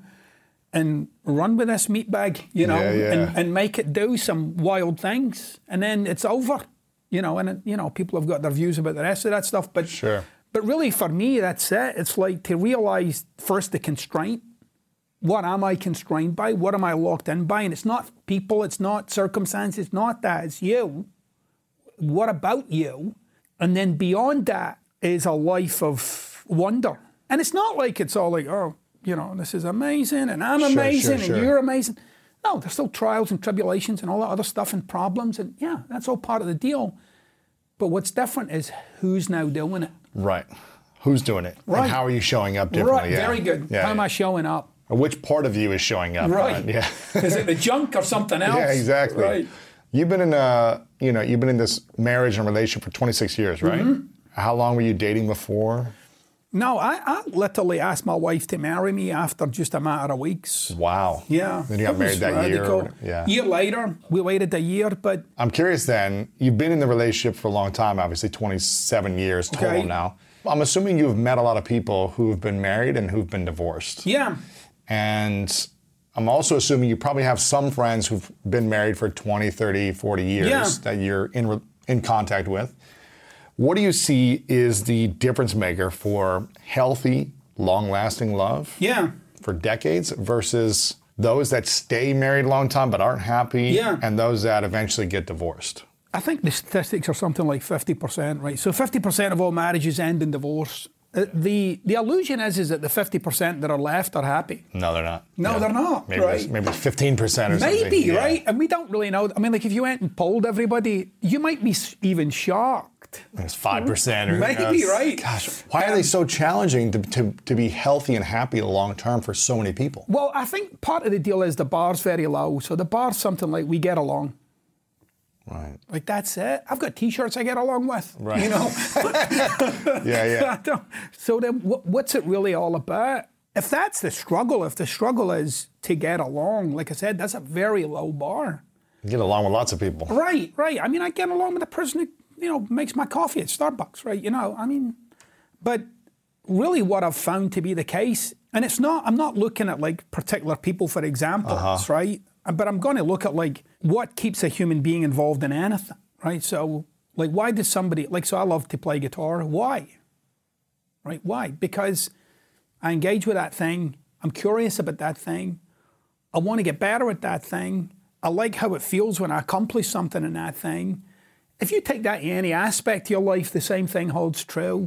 and run with this meat bag, you know, and make it do some wild things. And then it's over, you know, and, you know, people have got their views about the rest of that stuff. But Sure. But really, for me, that's it. It's like to realize first the constraint. What am I constrained by? What am I locked in by? And it's not people, it's not circumstances, it's not that. It's you. What about you? And then beyond that is a life of wonder. And it's not like it's all like, oh, you know, this is amazing and I'm amazing and you're amazing. No, there's still trials and tribulations and all that other stuff and problems. And yeah, that's all part of the deal. But what's different is who's now doing it. Right. Who's doing it? Right. And how are you showing up differently? Right, very good. Yeah, How am I showing up? Or which part of you is showing up? Right. Yeah. Is it the junk or something else? Yeah, exactly. Right. You've been in you've been in this marriage and relationship for 26 years, right? How long were you dating before? No, I literally asked my wife to marry me after just a matter of weeks. Wow. Yeah. Then you got It married was that year. radical. Yeah. Year later, we waited a year, but I'm curious then, you've been in the relationship for a long time, obviously 27 years total Okay. now. I'm assuming you've met a lot of people who've been married and who've been divorced. yeah. And I'm also assuming you probably have some friends who've been married for 20, 30, 40 years Yeah. that you're in contact with. What do you see is the difference maker for healthy, long-lasting love Yeah. for decades versus those that stay married a long time but aren't happy Yeah. and those that eventually get divorced? I think the statistics are something like 50%, right? So 50% of all marriages end in divorce. The illusion is that the 50% that are left are happy. No, they're not. No, they're not. Maybe right? maybe 15% or something. Maybe, right? And we don't really know. I mean, like if you went and polled everybody, you might be even shocked. It's 5% or maybe, right? Gosh, why are they so challenging to be healthy and happy long term for so many people? Well, I think part of the deal is the bar's very low. So the bar's something like we get along. Right. Like that's it. I've got T-shirts I get along with. Right. You know. Yeah. So then, what's it really all about? If that's the struggle, if the struggle is to get along, like I said, that's a very low bar. You get along with lots of people. Right. I mean, I get along with the person who, makes my coffee at Starbucks, right? I mean, but really what I've found to be the case, and I'm not looking at like particular people for examples, right? But I'm going to look at like what keeps a human being involved in anything, right? So like why does somebody, so I love to play guitar. Why? Right? Why? Because I engage with that thing. I'm curious about that thing. I want to get better at that thing. I like how it feels when I accomplish something in that thing. If you take that in any aspect of your life, the same thing holds true.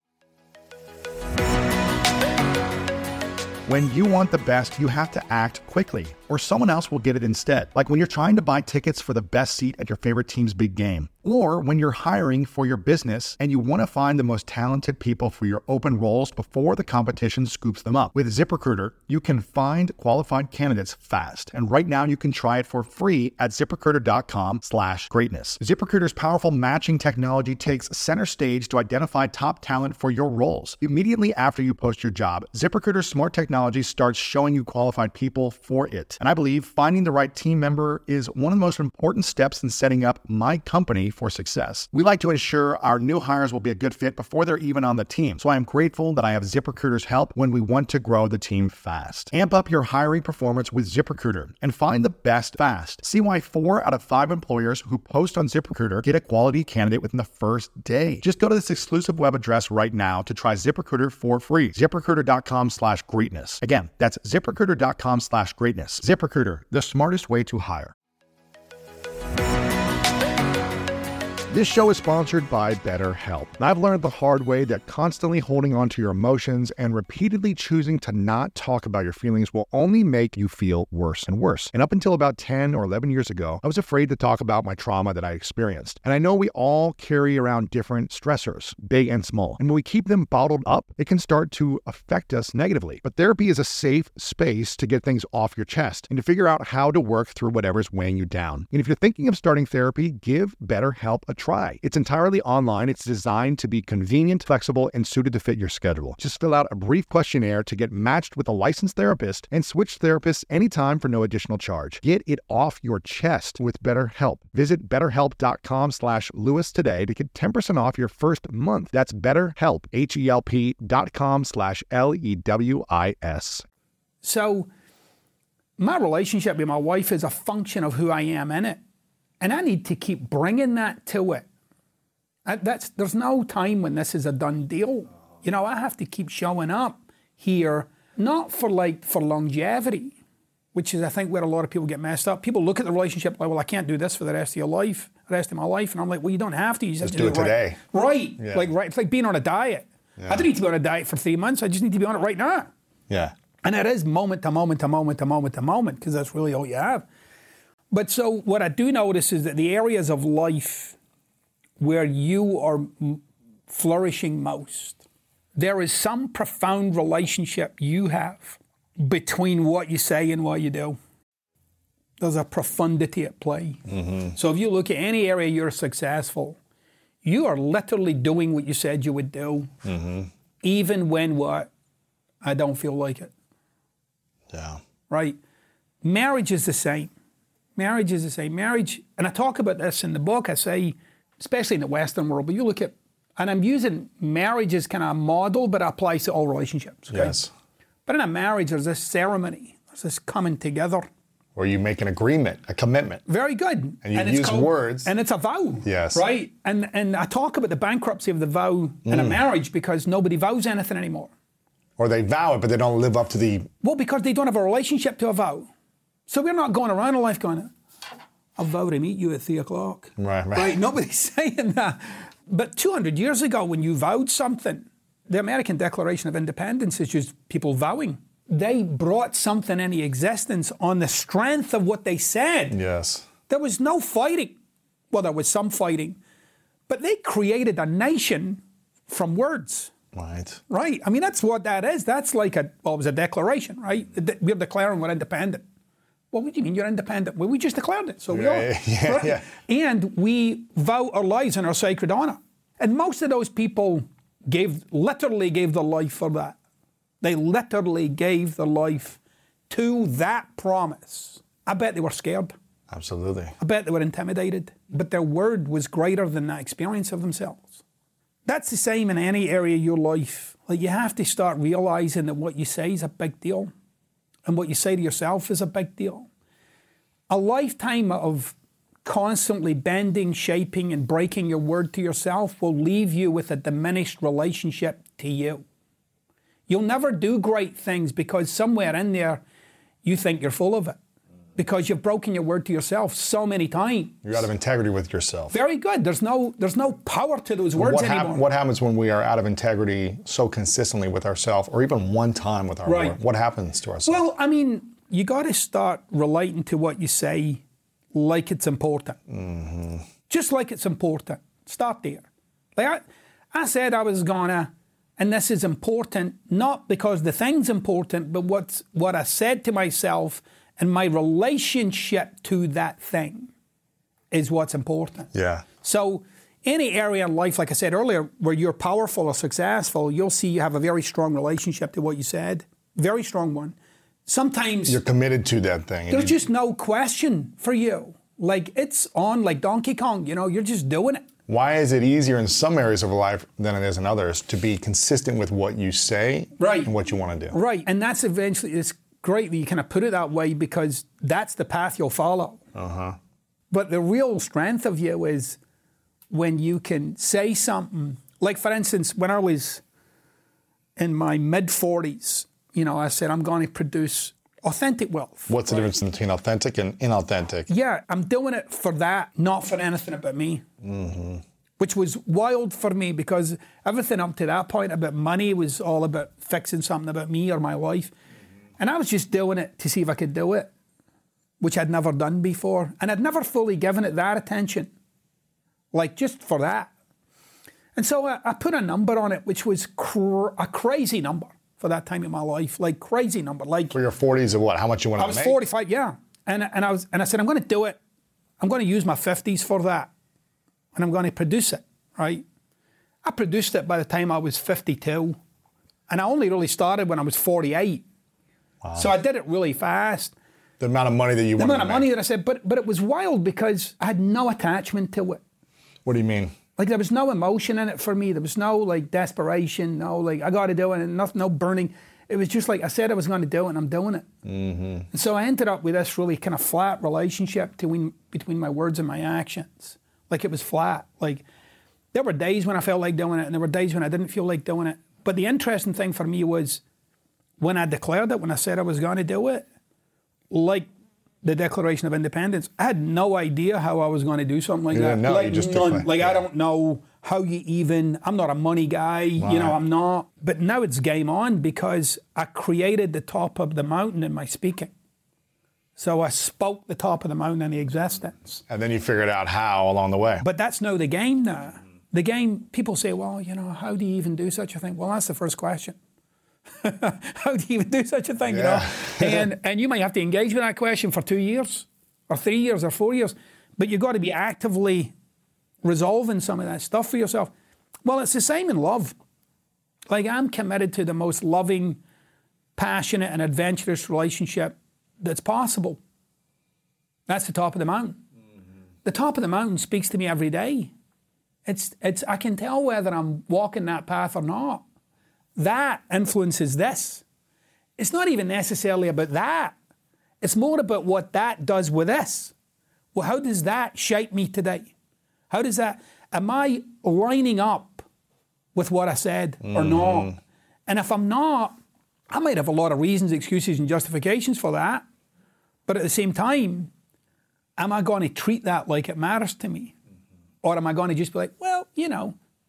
When you want the best, you have to act quickly, or someone else will get it instead. Like when you're trying to buy tickets for the best seat at your favorite team's big game. Or when you're hiring for your business and you want to find the most talented people for your open roles before the competition scoops them up. With ZipRecruiter, you can find qualified candidates fast. And right now you can try it for free at ZipRecruiter.com/greatness. ZipRecruiter's powerful matching technology takes center stage to identify top talent for your roles. Immediately after you post your job, ZipRecruiter's smart technology starts showing you qualified people for it. And I believe finding the right team member is one of the most important steps in setting up my company for success. We like to ensure our new hires will be a good fit before they're even on the team. So I am grateful that I have ZipRecruiter's help when we want to grow the team fast. Amp up your hiring performance with ZipRecruiter and find the best fast. See why 4 out of 5 employers who post on ZipRecruiter get a quality candidate within the first day. Just go to this exclusive web address right now to try ZipRecruiter for free. ZipRecruiter.com/greatness. Again, that's ZipRecruiter.com/greatness. ZipRecruiter, the smartest way to hire. This show is sponsored by BetterHelp. And I've learned the hard way that constantly holding on to your emotions and repeatedly choosing to not talk about your feelings will only make you feel worse and worse. And up until about 10 or 11 years ago, I was afraid to talk about my trauma that I experienced. And I know we all carry around different stressors, big and small. And when we keep them bottled up, it can start to affect us negatively. But therapy is a safe space to get things off your chest and to figure out how to work through whatever's weighing you down. And if you're thinking of starting therapy, give BetterHelp a try. It's entirely online. It's designed to be convenient, flexible, and suited to fit your schedule. Just fill out a brief questionnaire to get matched with a licensed therapist and switch therapists anytime for no additional charge. Get it off your chest with BetterHelp. Visit BetterHelp.com/Lewis today to get 10% off your first month. That's BetterHelp, HELP.com/LEWIS. So my relationship with my wife is a function of who I am in it. And I need to keep bringing that to it. There's no time when this is a done deal. I have to keep showing up here, not for longevity, which is, I think, where a lot of people get messed up. People look at the relationship like, well, I can't do this for the rest of my life. And I'm like, well, you don't have to. You just have to do it today. Right. Yeah. Right. It's like being on a diet. Yeah. I don't need to be on a diet for 3 months. I just need to be on it right now. Yeah. And it is moment to moment to moment to moment to moment, because that's really all you have. But so what I do notice is that the areas of life where you are flourishing most, there is some profound relationship you have between what you say and what you do. There's a profundity at play. Mm-hmm. So if you look at any area you're successful, you are literally doing what you said you would do, even when what? I don't feel like it. Yeah. Right? Marriage is the same. Marriage is the same. Marriage, and I talk about this in the book, I say, especially in the Western world, but you look at, and I'm using marriage as kind of a model, but it applies to all relationships. Okay? Yes. But in a marriage, there's this ceremony, there's this coming together. Or you make an agreement, a commitment. Very good. And you use words. And it's a vow. Yes. Right? And I talk about the bankruptcy of the vow in a marriage because nobody vows anything anymore. Or they vow it, but they don't live up to the... Well, because they don't have a relationship to a vow. So we're not going around in life going, I'll vow to meet you at 3 o'clock. Right. Nobody's saying that. But 200 years ago, when you vowed something, The American Declaration of Independence is just people vowing. They brought something into existence on the strength of what they said. Yes. There was no fighting. Well, there was some fighting. But they created a nation from words. Right. Right. I mean, that's what that is. That's like it was a declaration, right? We're declaring we're independent. Well, what do you mean you're independent? Well, we just declared it, so we are. Yeah, yeah. And we vow our lives in our sacred honor. And most of those people literally gave their life for that. They literally gave their life to that promise. I bet they were scared. Absolutely. I bet they were intimidated. But their word was greater than that experience of themselves. That's the same in any area of your life. Like, you have to start realizing that what you say is a big deal. And what you say to yourself is a big deal. A lifetime of constantly bending, shaping, and breaking your word to yourself will leave you with a diminished relationship to you. You'll never do great things because somewhere in there you think you're full of it. Because you've broken your word to yourself so many times. You're out of integrity with yourself. Very good. There's no power to those words anymore. What happens when we are out of integrity so consistently with ourselves, or even one time with our word? What happens to ourselves? Well, I mean, you got to start relating to what you say like it's important. Mm-hmm. Just like it's important. Start there. Like I said I was gonna, and this is important, not because the thing's important, but what I said to myself and my relationship to that thing is what's important. Yeah. So any area in life, like I said earlier, where you're powerful or successful, you'll see you have a very strong relationship to what you said. Very strong one. Sometimes you're committed to that thing. There's just no question for you. Like, it's on like Donkey Kong, you're just doing it. Why is it easier in some areas of life than it is in others to be consistent with what you say and what you want to do? Right. And that's eventually, it's great that you kind of put it that way because that's the path you'll follow. Uh-huh. But the real strength of you is when you can say something. Like, for instance, when I was in my mid-40s, I said, I'm going to produce authentic wealth. What's the difference between authentic and inauthentic? Yeah, I'm doing it for that, not for anything about me. Mm-hmm. Which was wild for me because everything up to that point about money was all about fixing something about me or my life. And I was just doing it to see if I could do it, which I'd never done before. And I'd never fully given it that attention, like just for that. And so I put a number on it, which was a crazy number for that time in my life, like crazy number. Like for your 40s of what? How much you want to make? I was 45, yeah. And I said, I'm going to do it. I'm going to use my 50s for that. And I'm going to produce it, right? I produced it by the time I was 52. And I only really started when I was 48. Wow. So I did it really fast. The amount of money that you wanted to make. The amount of money that I said, but it was wild because I had no attachment to it. What do you mean? Like, there was no emotion in it for me. There was no, like, desperation, no, like, I got to do it, and no burning. It was just like, I said I was going to do it, and I'm doing it. Mm-hmm. And so I ended up with this really kind of flat relationship between my words and my actions. Like, it was flat. Like, there were days when I felt like doing it, and there were days when I didn't feel like doing it. But the interesting thing for me was when I declared it, when I said I was going to do it, like the Declaration of Independence, I had no idea how I was going to do something like that. No, like, you just none. Like, I don't know how you even, I'm not a money guy, right. I'm not. But now it's game on because I created the top of the mountain in my speaking. So I spoke the top of the mountain into existence. And then you figured out how along the way. But that's now the game now. The game, people say, well, how do you even do such a thing? Well, that's the first question. How do you even do such a thing, And you might have to engage with that question for 2 years or 3 years or 4 years, but you've got to be actively resolving some of that stuff for yourself. Well, it's the same in love. Like, I'm committed to the most loving, passionate, and adventurous relationship that's possible. That's the top of the mountain. Mm-hmm. The top of the mountain speaks to me every day. It's. I can tell whether I'm walking that path or not. That influences this. It's not even necessarily about that. It's more about what that does with this. Well, how does that shape me today? How does that, am I lining up with what I said or not? And if I'm not, I might have a lot of reasons, excuses, and justifications for that. But at the same time, am I going to treat that like it matters to me? Or am I going to just be like, well,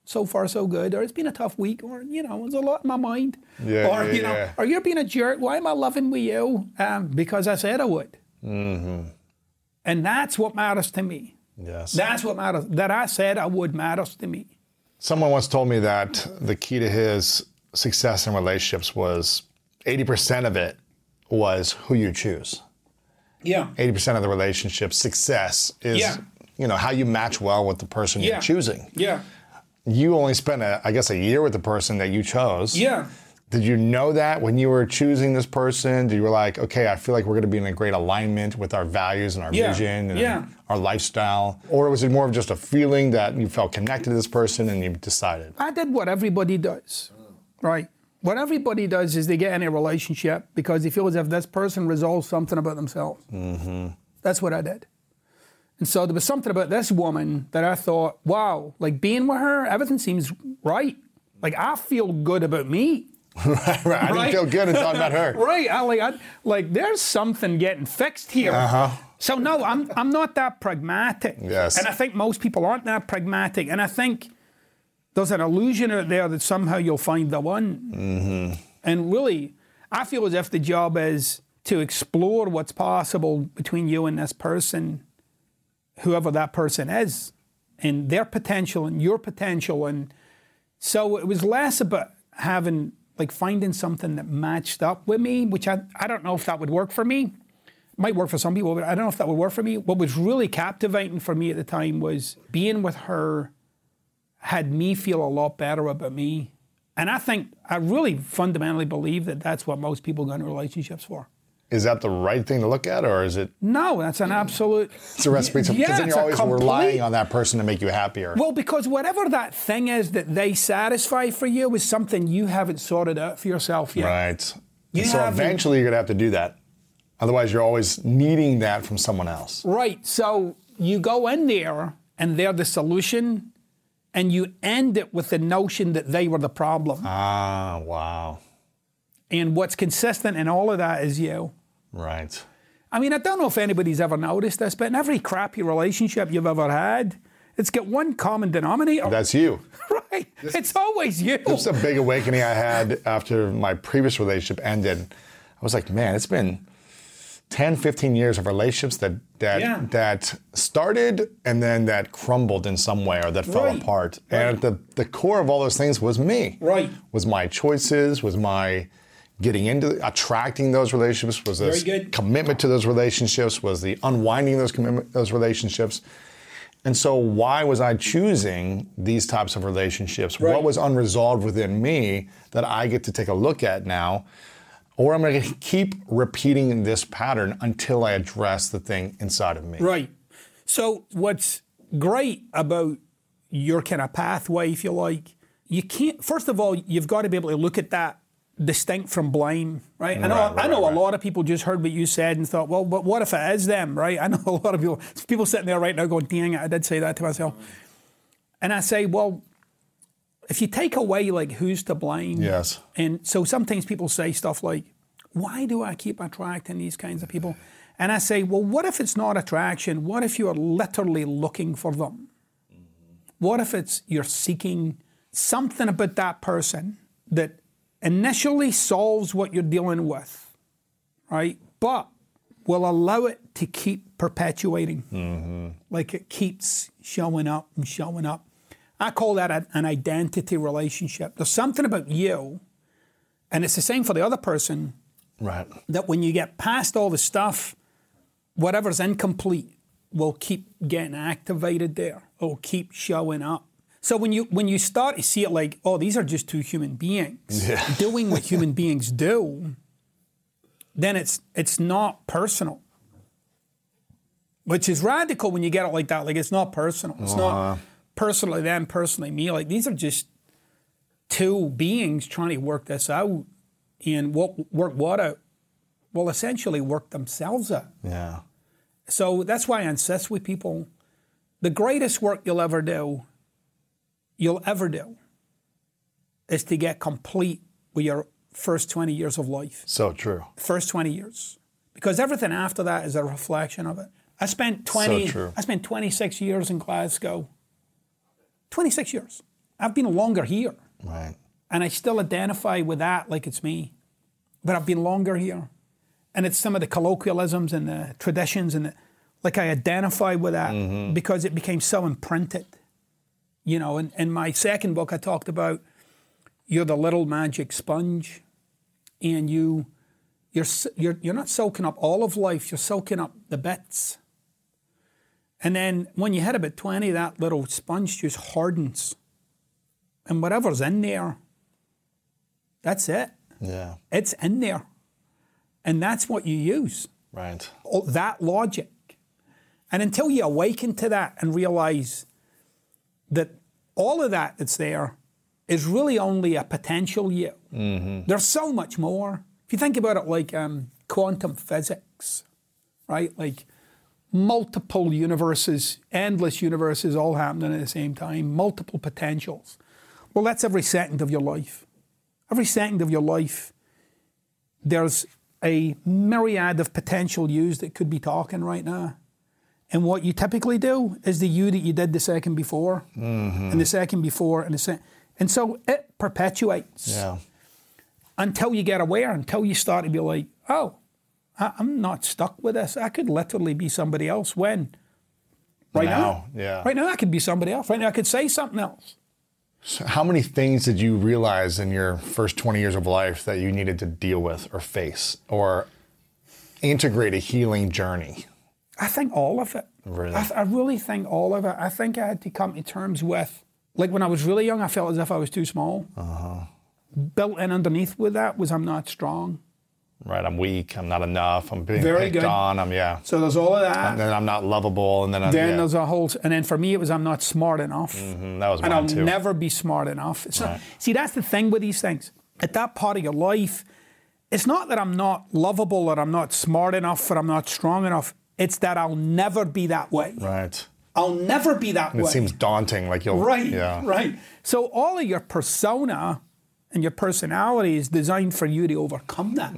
so far so good, or it's been a tough week, or, there's a lot in my mind. Yeah, or, or you're being a jerk, why am I loving with you? Because I said I would. Mm-hmm. And that's what matters to me. Yes. That's what matters. That I said I would matters to me. Someone once told me that the key to his success in relationships was 80% of it was who you choose. Yeah. 80% of the relationship success is, how you match well with the person you're choosing. Yeah. You only spent, a year with the person that you chose. Yeah. Did you know that when you were choosing this person? Did you were like, okay, I feel like we're going to be in a great alignment with our values and our vision and our lifestyle? Or was it more of just a feeling that you felt connected to this person and you decided? I did what everybody does, right? What everybody does is they get in a relationship because they feel as if this person resolves something about themselves. Mm-hmm. That's what I did. And so there was something about this woman that I thought, wow, like being with her, everything seems right. Like I feel good about me. right. I didn't feel good until I met her. Right. I there's something getting fixed here. Uh-huh. So no, I'm not that pragmatic. Yes. And I think most people aren't that pragmatic. And I think there's an illusion out there that somehow you'll find the one. Mm-hmm. And really, I feel as if the job is to explore what's possible between you and this person, whoever that person is, and their potential and your potential. And so it was less about finding something that matched up with me, which I don't know if that would work for me. It might work for some people, but I don't know if that would work for me. What was really captivating for me at the time was being with her had me feel a lot better about me. And I really fundamentally believe that that's what most people go into relationships for. Is that the right thing to look at, or is it? No, that's an absolute... It's a recipe. Because then you're always relying on that person to make you happier. Well, because whatever that thing is that they satisfy for you is something you haven't sorted out for yourself yet. Right. So eventually you're going to have to do that. Otherwise, you're always needing that from someone else. Right. So you go in there, and they're the solution, and you end it with the notion that they were the problem. Ah, wow. And what's consistent in all of that is you. Right. I mean, I don't know if anybody's ever noticed this, but in every crappy relationship you've ever had, it's got one common denominator. That's you. Right. It's always you. This is a big awakening I had after my previous relationship ended. I was like, man, it's been 10, 15 years of relationships that started and then that crumbled in some way or that fell apart. Right. And at the core of all those things was me. Right. Was my choices, was my getting into, attracting those relationships, was this commitment to those relationships, was the unwinding those relationships. And so why was I choosing these types of relationships? Right. What was unresolved within me that I get to take a look at now? Or I'm going to keep repeating this pattern until I address the thing inside of me. Right. So what's great about your kind of pathway, if you like, you can't, first of all, you've got to be able to look at that distinct from blame, right? I know a lot of people just heard what you said and thought, well, but what if it is them, right? I know a lot of people sitting there right now going, dang it, I did say that to myself. And I say, well, if you take away like who's to blame, yes. And so sometimes people say stuff like, why do I keep attracting these kinds of people? And I say, well, what if it's not attraction? What if you're literally looking for them? What if you're seeking something about that person that initially solves what you're dealing with, right? But will allow it to keep perpetuating. Like it keeps showing up and showing up. I call that an identity relationship. There's something about you, and it's the same for the other person, right? That when you get past all the stuff, whatever's incomplete will keep getting activated there. It'll keep showing up. So when you start to see it like, oh, these are just two human beings doing what human beings do, then it's not personal. Which is radical when you get it like that. Like it's not personal. It's not personally them, personally me. Like these are just two beings trying to work this out. And work what out? Well, essentially work themselves out. Yeah. So that's why I insist with people, the greatest work you'll ever do is to get complete with your first 20 years of life. So true. First 20 years. Because everything after that is a reflection of it. I spent 26 years in Glasgow. 26 years. I've been longer here. Right. And I still identify with that like it's me. But I've been longer here. And it's some of the colloquialisms and the traditions and like I identify with that because it became so imprinted. You know, in my second book I talked about you're the little magic sponge, and you're not soaking up all of life, you're soaking up the bits. And then when you hit about 20, that little sponge just hardens. And whatever's in there, that's it. Yeah. It's in there. And that's what you use. Right. That logic. And until you awaken to that and realize that all of that that's there is really only a potential you. There's so much more. If you think about it like quantum physics, right? Like multiple universes, endless universes all happening at the same time, multiple potentials. Well, that's every second of your life. Every second of your life, there's a myriad of potential yous that could be talking right now. And what you typically do is the you that you did the second before, and the second before, and the second. And so it perpetuates until you get aware, until you start to be like, oh, I'm not stuck with this. I could literally be somebody else. When? Right now? Yeah. Right now I could be somebody else. Right now I could say something else. So how many things did you realize in your first 20 years of life that you needed to deal with or face or integrate a healing journey? I think all of it. Really? I really think all of it. I think I had to come to terms with, like when I was really young, I felt as if I was too small. Built in underneath with that was I'm not strong. Right, I'm weak, I'm not enough, I'm being Very picked good. on, So there's all of that. and then I'm not lovable, and then There's a whole, and then for me it was I'm not smart enough. that was And mine I'll too. never be smart enough. It's not, see, that's the thing with these things. At that part of your life, it's not that I'm not lovable or I'm not smart enough or I'm not strong enough. It's that I'll never be that way. Right. I'll never be that way. It seems daunting, like you'll... Right, Yeah. right. So all of your persona and your personality is designed for you to overcome that.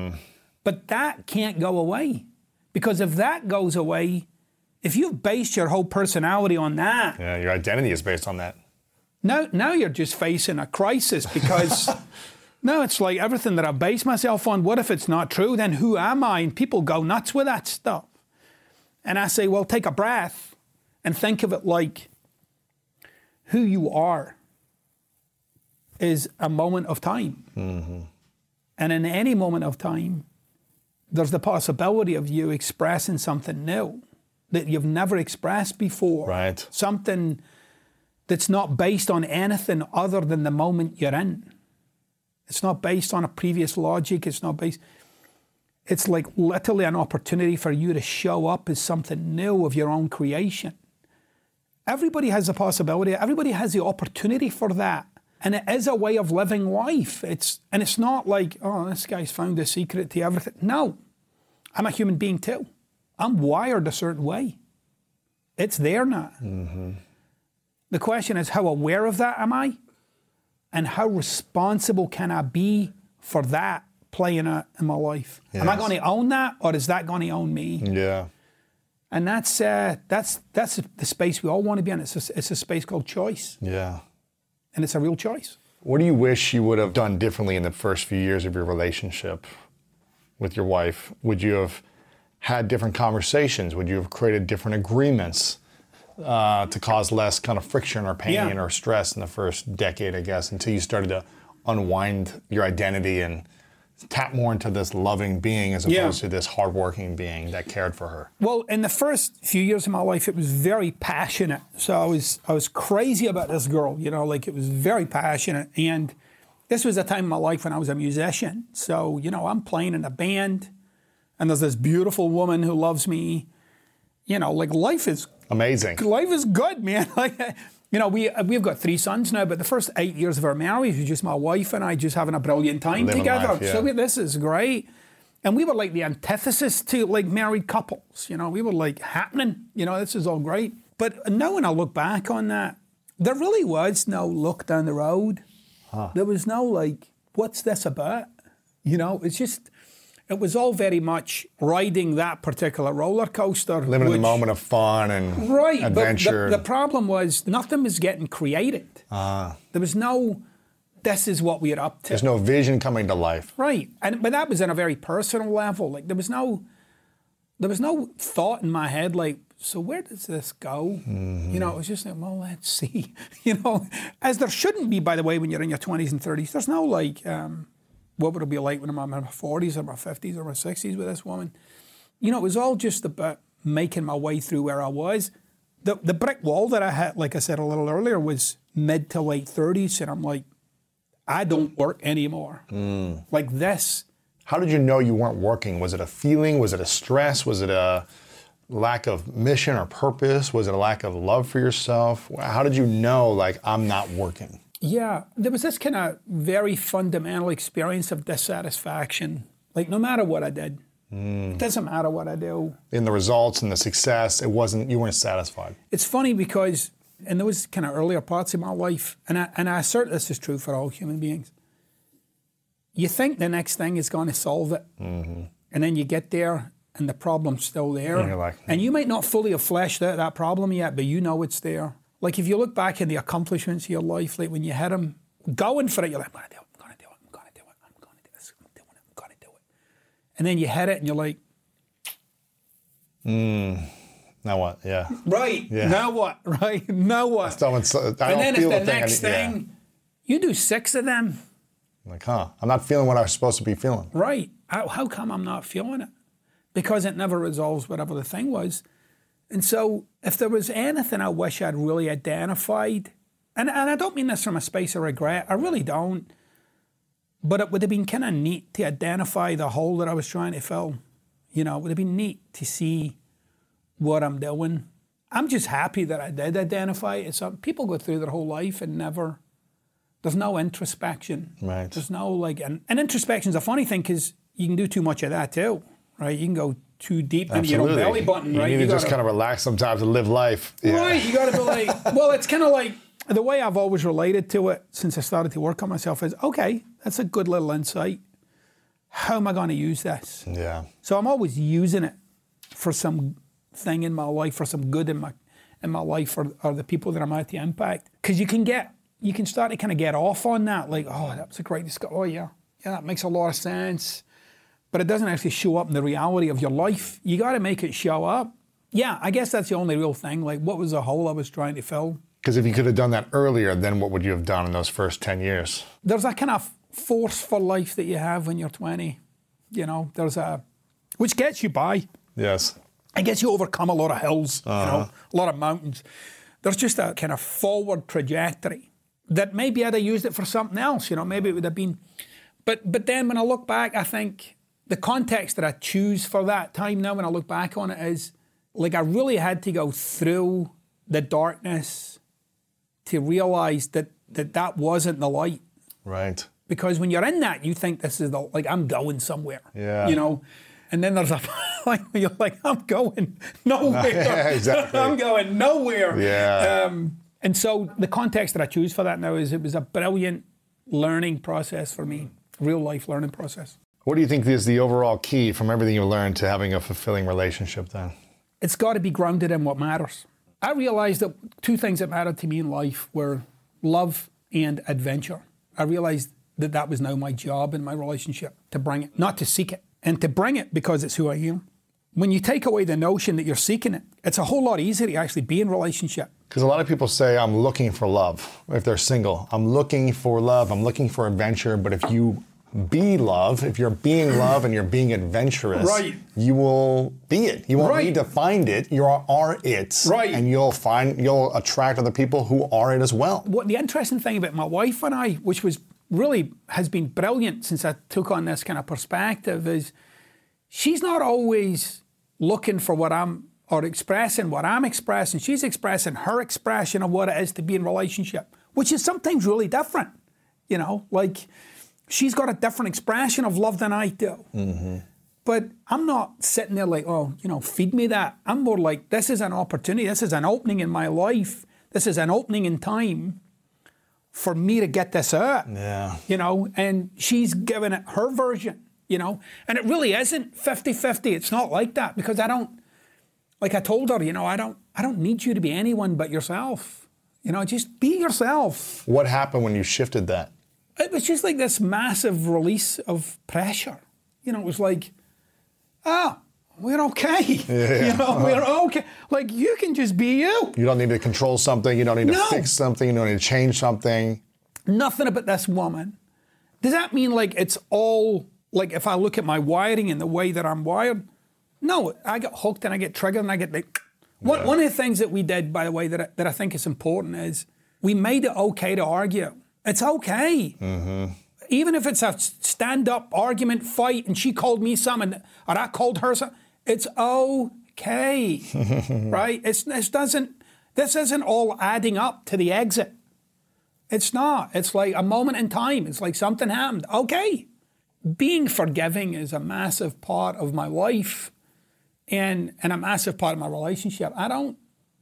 But that can't go away. Because if that goes away, if you've based your whole personality on that, Yeah, your identity is based on that. now you're just facing a crisis because now it's like everything that I base myself on, what if it's not true? Then who am I? And people go nuts with that stuff. And I say, well, take a breath and think of it like who you are is a moment of time. And in any moment of time, there's the possibility of you expressing something new that you've never expressed before. Right. Something that's not based on anything other than the moment you're in. It's not based on a previous logic. It's like literally an opportunity for you to show up as something new of your own creation. Everybody has the possibility. Everybody has the opportunity for that. And it is a way of living life. It's not like, oh, this guy's found the secret to everything. No, I'm a human being too. I'm wired a certain way. It's there now. The question is, how aware of that am I? And how responsible can I be for that playing out in my life? Am I going to own that, or is that going to own me? Yeah. And that's the space we all want to be in. It's a space called choice. Yeah. And it's a real choice. What do you wish you would have done differently in the first few years of your relationship with your wife? Would you have had different conversations? Would you have created different agreements to cause less kind of friction or pain or stress in the first decade, I guess, until you started to unwind your identity and tap more into this loving being as opposed to this hardworking being that cared for her? Well, in the first few years of my life, it was very passionate. So I was crazy about this girl, like it was very passionate. And this was a time in my life when I was a musician. So, I'm playing in a band and there's this beautiful woman who loves me. Like life is amazing. Life is good, man. We've got 3 sons now, but the first 8 years of our marriage was just my wife and I just having a brilliant time together. Life, yeah. So this is great. And we were like the antithesis to like married couples. We were like happening. This is all great. But now when I look back on that, there really was no look down the road. There was no like, what's this about? It's just, it was all very much riding that particular roller coaster. Living in the moment of fun and adventure. But the problem was nothing was getting created. There was no, this is what we are up to. There's no vision coming to life. Right. But that was on a very personal level. Like there was no thought in my head like, so where does this go? You know, it was just like, well, let's see. You know, as there shouldn't be, by the way, when you're in your 20s and 30s. There's no like, what would it be like when I'm in my 40s or my 50s or my 60s with this woman? You know, it was all just about making my way through where I was. The brick wall that I had, like I said a little earlier, was mid to late 30s. And I'm like, I don't work anymore. Like this. How did you know you weren't working? Was it a feeling? Was it a stress? Was it a lack of mission or purpose? Was it a lack of love for yourself? How did you know, like, I'm not working? Yeah, there was this kind of very fundamental experience of dissatisfaction. Like, no matter what I did, it doesn't matter what I do. In the results and the success, you weren't satisfied. It's funny because in those kind of earlier parts of my life, and I assert this is true for all human beings, you think the next thing is going to solve it. And then you get there and the problem's still there. And you're like, and you might not fully have fleshed out that problem yet, but you know it's there. Like if you look back in the accomplishments of your life, like when you hit them, going for it, you're like, I'm going to do it, I'm going to do it, I'm going to do it, I'm going to do this, I'm doing it, I'm going to do it. And then you hit it and you're like, now what? Yeah. Right. Yeah. Now what? Right. Now what? And then if the next thing, you do 6 of them. Like, I'm not feeling what I was supposed to be feeling. Right. How come I'm not feeling it? Because it never resolves whatever the thing was. And so if there was anything I wish I'd really identified, and I don't mean this from a space of regret, I really don't, but it would have been kind of neat to identify the hole that I was trying to fill. You know, it would have been neat to see what I'm doing. I'm just happy that I did identify it. So people go through their whole life and never, there's no introspection. Right. There's no like, and introspection's a funny thing because you can do too much of that too, right? You can go too deep into your own belly button, right? You need to just kind of relax sometimes and live life. Yeah. Right, you got to be like, well, it's kind of like, the way I've always related to it since I started to work on myself is, okay, that's a good little insight. How am I going to use this? Yeah. So I'm always using it for some thing in my life, for some good in my life, or the people that I'm out to impact. Because you can start to kind of get off on that, like, oh, that was a great discussion. Oh yeah, that makes a lot of sense. But it doesn't actually show up in the reality of your life. You got to make it show up. Yeah, I guess that's the only real thing. Like, what was the hole I was trying to fill? Because if you could have done that earlier, then what would you have done in those first 10 years? There's that kind of force for life that you have when you're 20. You know, which gets you by. Yes. It gets you overcome a lot of hills, you know, a lot of mountains. There's just a kind of forward trajectory that maybe I'd have used it for something else, you know, maybe it would have been. But then when I look back, I think the context that I choose for that time now when I look back on it is, like, I really had to go through the darkness to realize that wasn't the light. Right. Because when you're in that, you think this is like, I'm going somewhere. Yeah. You know? And then there's a point where you're like, I'm going nowhere. Yeah, exactly. I'm going nowhere. Yeah. And so the context that I choose for that now is it was a brilliant learning process for me, real life learning process. What do you think is the overall key from everything you learned to having a fulfilling relationship then? It's got to be grounded in what matters. I realized that 2 things that mattered to me in life were love and adventure. I realized that was now my job in my relationship, to bring it, not to seek it, and to bring it because it's who I am. When you take away the notion that you're seeking it, it's a whole lot easier to actually be in a relationship. Because a lot of people say, I'm looking for love, if they're single. I'm looking for love, I'm looking for adventure, but if you be love, if you're being love and you're being adventurous, right, you will be it. You won't need to find it. You are it. Right. And you'll attract other people who are it as well. What the interesting thing about my wife and I, which was really has been brilliant since I took on this kind of perspective, is she's not always looking for or expressing what I'm expressing. She's expressing her expression of what it is to be in a relationship, which is sometimes really different. You know, like, she's got a different expression of love than I do. Mm-hmm. But I'm not sitting there like, oh, you know, feed me that. I'm more like, this is an opportunity. This is an opening in my life. This is an opening in time for me to get this out. Yeah. You know, and she's giving it her version. you know? And it really isn't 50-50. It's not like that because like I told her, you know, I don't need you to be anyone but yourself. You know, just be yourself. What happened when you shifted that? It was just like this massive release of pressure. You know, it was like, we're okay. Yeah. You know, we're okay. Like, you can just be you. You don't need to control something. You don't need to fix something. You don't need to change something. Nothing about this woman. Does that mean like it's all, like if I look at my wiring and the way that I'm wired? No, I get hooked and I get triggered and I get like... One of the things that we did, by the way, that I think is important is we made it okay to argue. It's okay. Mm-hmm. Even if it's a stand-up argument, fight, and she called me something, or I called her something, it's okay, right? This isn't all adding up to the exit. It's not. It's like a moment in time. It's like something happened. Okay. Being forgiving is a massive part of my life and a massive part of my relationship. I'm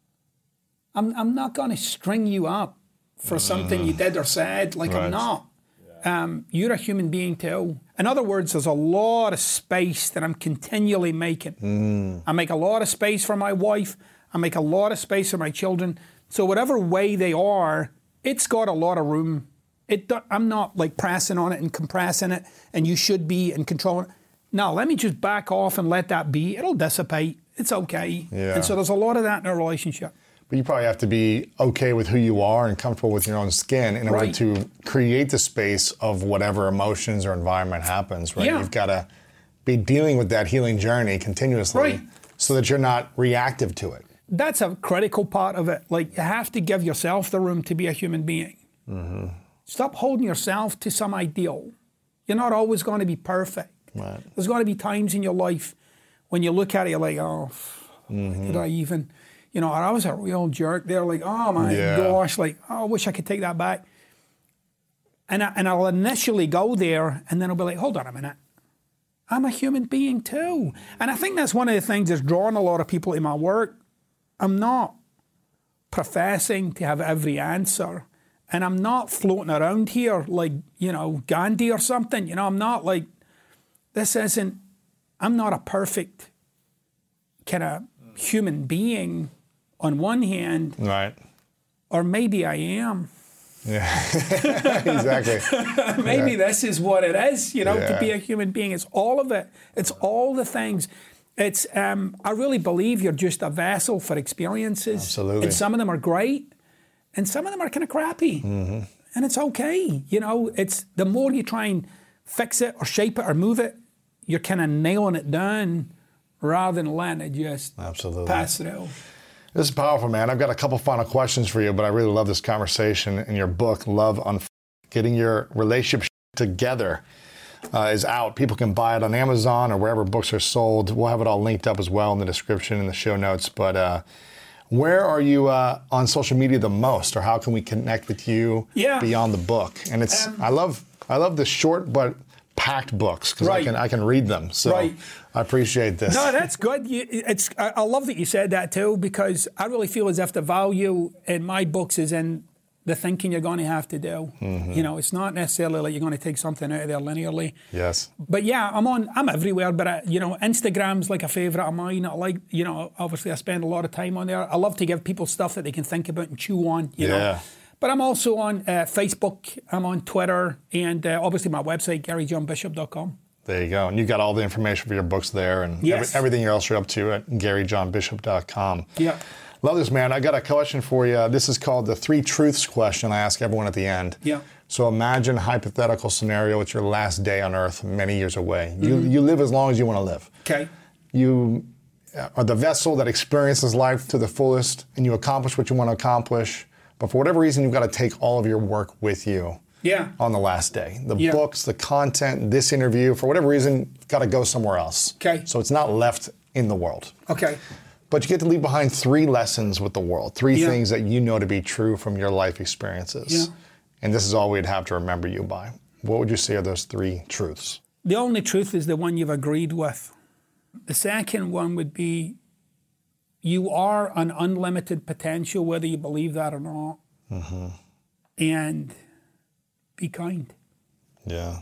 not going to string you up for something you did or said. Like, right. I'm not. You're a human being too. In other words, there's a lot of space that I'm continually making. I make a lot of space for my wife. I make a lot of space for my children. So whatever way they are, it's got a lot of room. I'm not like pressing on it and compressing it and you should be and controlling it. No, let me just back off and let that be. It'll dissipate. It's okay. Yeah. And so there's a lot of that in a relationship. But you probably have to be okay with who you are and comfortable with your own skin in order to create the space of whatever emotions or environment happens, right? Yeah. You've got to be dealing with that healing journey continuously so that you're not reactive to it. That's a critical part of it. Like, you have to give yourself the room to be a human being. Mm-hmm. Stop holding yourself to some ideal. You're not always going to be perfect. Right. There's going to be times in your life when you look at it, you're like, did I even... You know, I was a real jerk there, like, oh my gosh, like, oh, I wish I could take that back. And I'll initially go there, and then I'll be like, hold on a minute. I'm a human being too. And I think that's one of the things that's drawn a lot of people in my work. I'm not professing to have every answer. And I'm not floating around here like, you know, Gandhi or something. You know, I'm not like, I'm not a perfect kind of human being on one hand, right? Or maybe I am. Yeah, exactly. Maybe this is what it is, you know, to be a human being. It's all of it. It's all the things. It's, I really believe you're just a vessel for experiences. Absolutely. And some of them are great, and some of them are kind of crappy. Mm-hmm. And it's okay. You know, it's the more you try and fix it or shape it or move it, you're kind of nailing it down rather than letting it just pass through. This is powerful, man. I've got a couple final questions for you, but I really love this conversation. In your book, Love on Getting Your Relationship Together is out. People can buy it on Amazon or wherever books are sold. We'll have it all linked up as well in the description in the show notes. But where are you on social media the most, or how can we connect with you beyond the book? And it's I love the short but packed books because I can read them. So I appreciate this. No, that's good. I love that you said that too, because I really feel as if the value in my books is in the thinking you're going to have to do. Mm-hmm. You know, it's not necessarily like you're going to take something out of there linearly. Yes. But yeah, I'm everywhere. But Instagram's like a favorite of mine. I like, you know, obviously I spend a lot of time on there. I love to give people stuff that they can think about and chew on. You know. But I'm also on Facebook, I'm on Twitter, and obviously my website, GaryJohnBishop.com. There you go. And you got all the information for your books there and everything else you're up to at GaryJohnBishop.com. Yeah. Love this, man. I got a question for you. This is called the 3 truths question I ask everyone at the end. Yeah. So imagine a hypothetical scenario. It's your last day on Earth many years away. Mm-hmm. You live as long as you want to live. Okay. You are the vessel that experiences life to the fullest, and you accomplish what you want to accomplish. But for whatever reason, you've got to take all of your work with you on the last day. The books, the content, this interview, for whatever reason, got to go somewhere else. Okay. So it's not left in the world. Okay. But you get to leave behind 3 lessons with the world, 3 things that you know to be true from your life experiences. Yeah. And this is all we'd have to remember you by. What would you say are those 3 truths? The only truth is the one you've agreed with. The second one would be, you are an unlimited potential, whether you believe that or not. Mm-hmm. And be kind. Yeah.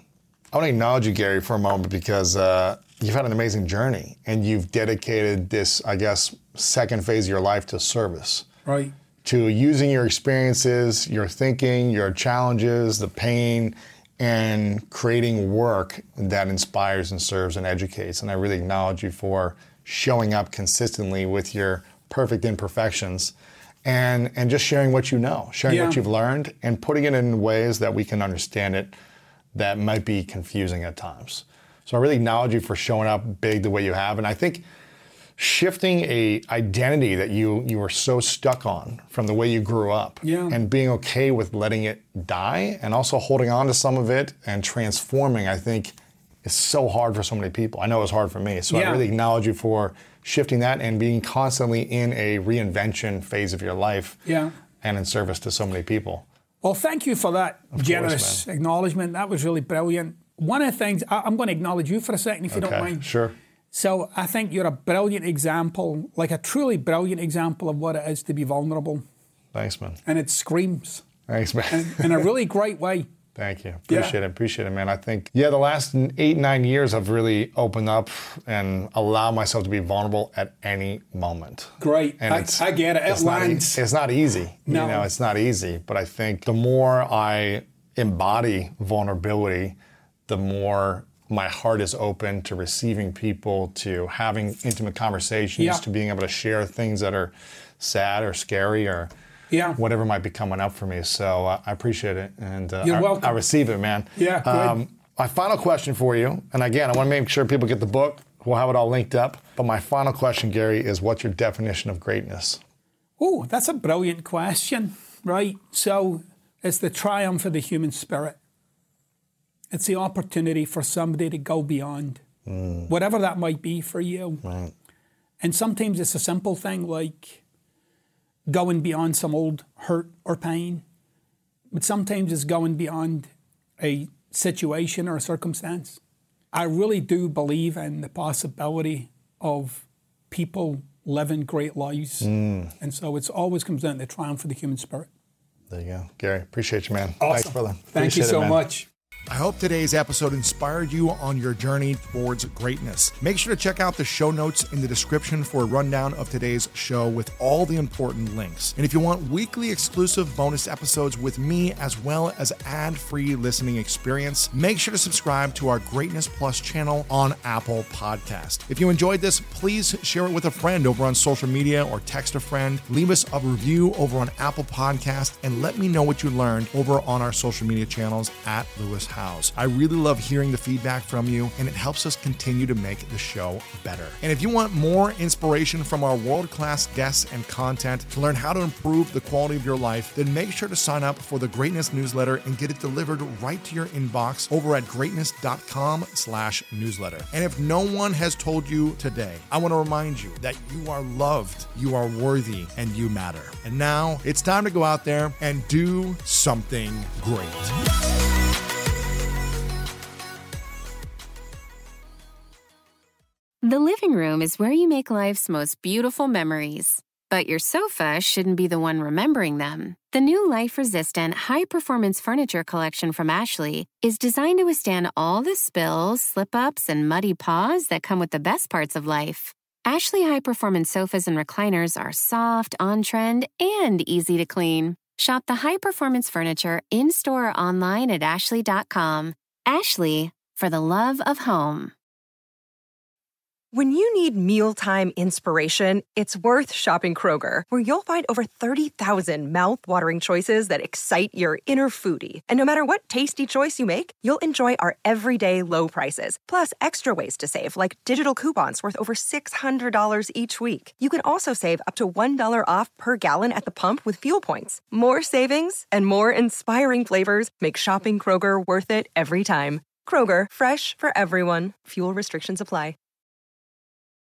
I want to acknowledge you, Gary, for a moment because you've had an amazing journey and you've dedicated this, I guess, second phase of your life to service. Right. To using your experiences, your thinking, your challenges, the pain, and creating work that inspires and serves and educates. And I really acknowledge you for showing up consistently with your perfect imperfections and just sharing what you know, sharing what you've learned, and putting it in ways that we can understand it that might be confusing at times. So I really acknowledge you for showing up big the way you have. And I think shifting a identity that you were so stuck on from the way you grew up and being okay with letting it die and also holding on to some of it and transforming, I think, is so hard for so many people. I know it's hard for me. So I really acknowledge you for shifting that and being constantly in a reinvention phase of your life and in service to so many people. Well, thank you for that generous acknowledgement. That was really brilliant. One of the things, I'm going to acknowledge you for a second, if you don't mind. Sure. So I think you're a brilliant example, like a truly brilliant example of what it is to be vulnerable. Thanks, man. And it screams. Thanks, man. In a really great way. Thank you. Appreciate it, man. I think, the last 8-9 years I've really opened up and allowed myself to be vulnerable at any moment. Great. And I get it. It lands. It's not easy. No. It's not easy. But I think the more I embody vulnerability, the more my heart is open to receiving people, to having intimate conversations, to being able to share things that are sad or scary or whatever might be coming up for me. So I appreciate it. And you're welcome. I receive it, man. Yeah, good. My final question for you, and again, I want to make sure people get the book. We'll have it all linked up. But my final question, Gary, is what's your definition of greatness? Oh, that's a brilliant question, right? So it's the triumph of the human spirit. It's the opportunity for somebody to go beyond, whatever that might be for you. Right. And sometimes it's a simple thing like going beyond some old hurt or pain. But sometimes it's going beyond a situation or a circumstance. I really do believe in the possibility of people living great lives. And so it always comes down to the triumph of the human spirit. There you go. Gary, appreciate you, man. Awesome. Thanks, brother. Thank you so much. I hope today's episode inspired you on your journey towards greatness. Make sure to check out the show notes in the description for a rundown of today's show with all the important links. And if you want weekly exclusive bonus episodes with me as well as ad-free listening experience, make sure to subscribe to our Greatness Plus channel on Apple Podcast. If you enjoyed this, please share it with a friend over on social media or text a friend. Leave us a review over on Apple Podcast and let me know what you learned over on our social media channels at Lewis Howes. I really love hearing the feedback from you, and it helps us continue to make the show better. And if you want more inspiration from our world-class guests and content to learn how to improve the quality of your life, then make sure to sign up for the Greatness newsletter and get it delivered right to your inbox over at greatness.com/newsletter. And if no one has told you today, I want to remind you that you are loved, you are worthy, and you matter. And now it's time to go out there and do something great. The living room is where you make life's most beautiful memories. But your sofa shouldn't be the one remembering them. The new life-resistant, high-performance furniture collection from Ashley is designed to withstand all the spills, slip-ups, and muddy paws that come with the best parts of life. Ashley high-performance sofas and recliners are soft, on-trend, and easy to clean. Shop the high-performance furniture in-store or online at ashley.com. Ashley, for the love of home. When you need mealtime inspiration, it's worth shopping Kroger, where you'll find over 30,000 mouth-watering choices that excite your inner foodie. And no matter what tasty choice you make, you'll enjoy our everyday low prices, plus extra ways to save, like digital coupons worth over $600 each week. You can also save up to $1 off per gallon at the pump with fuel points. More savings and more inspiring flavors make shopping Kroger worth it every time. Kroger, fresh for everyone. Fuel restrictions apply.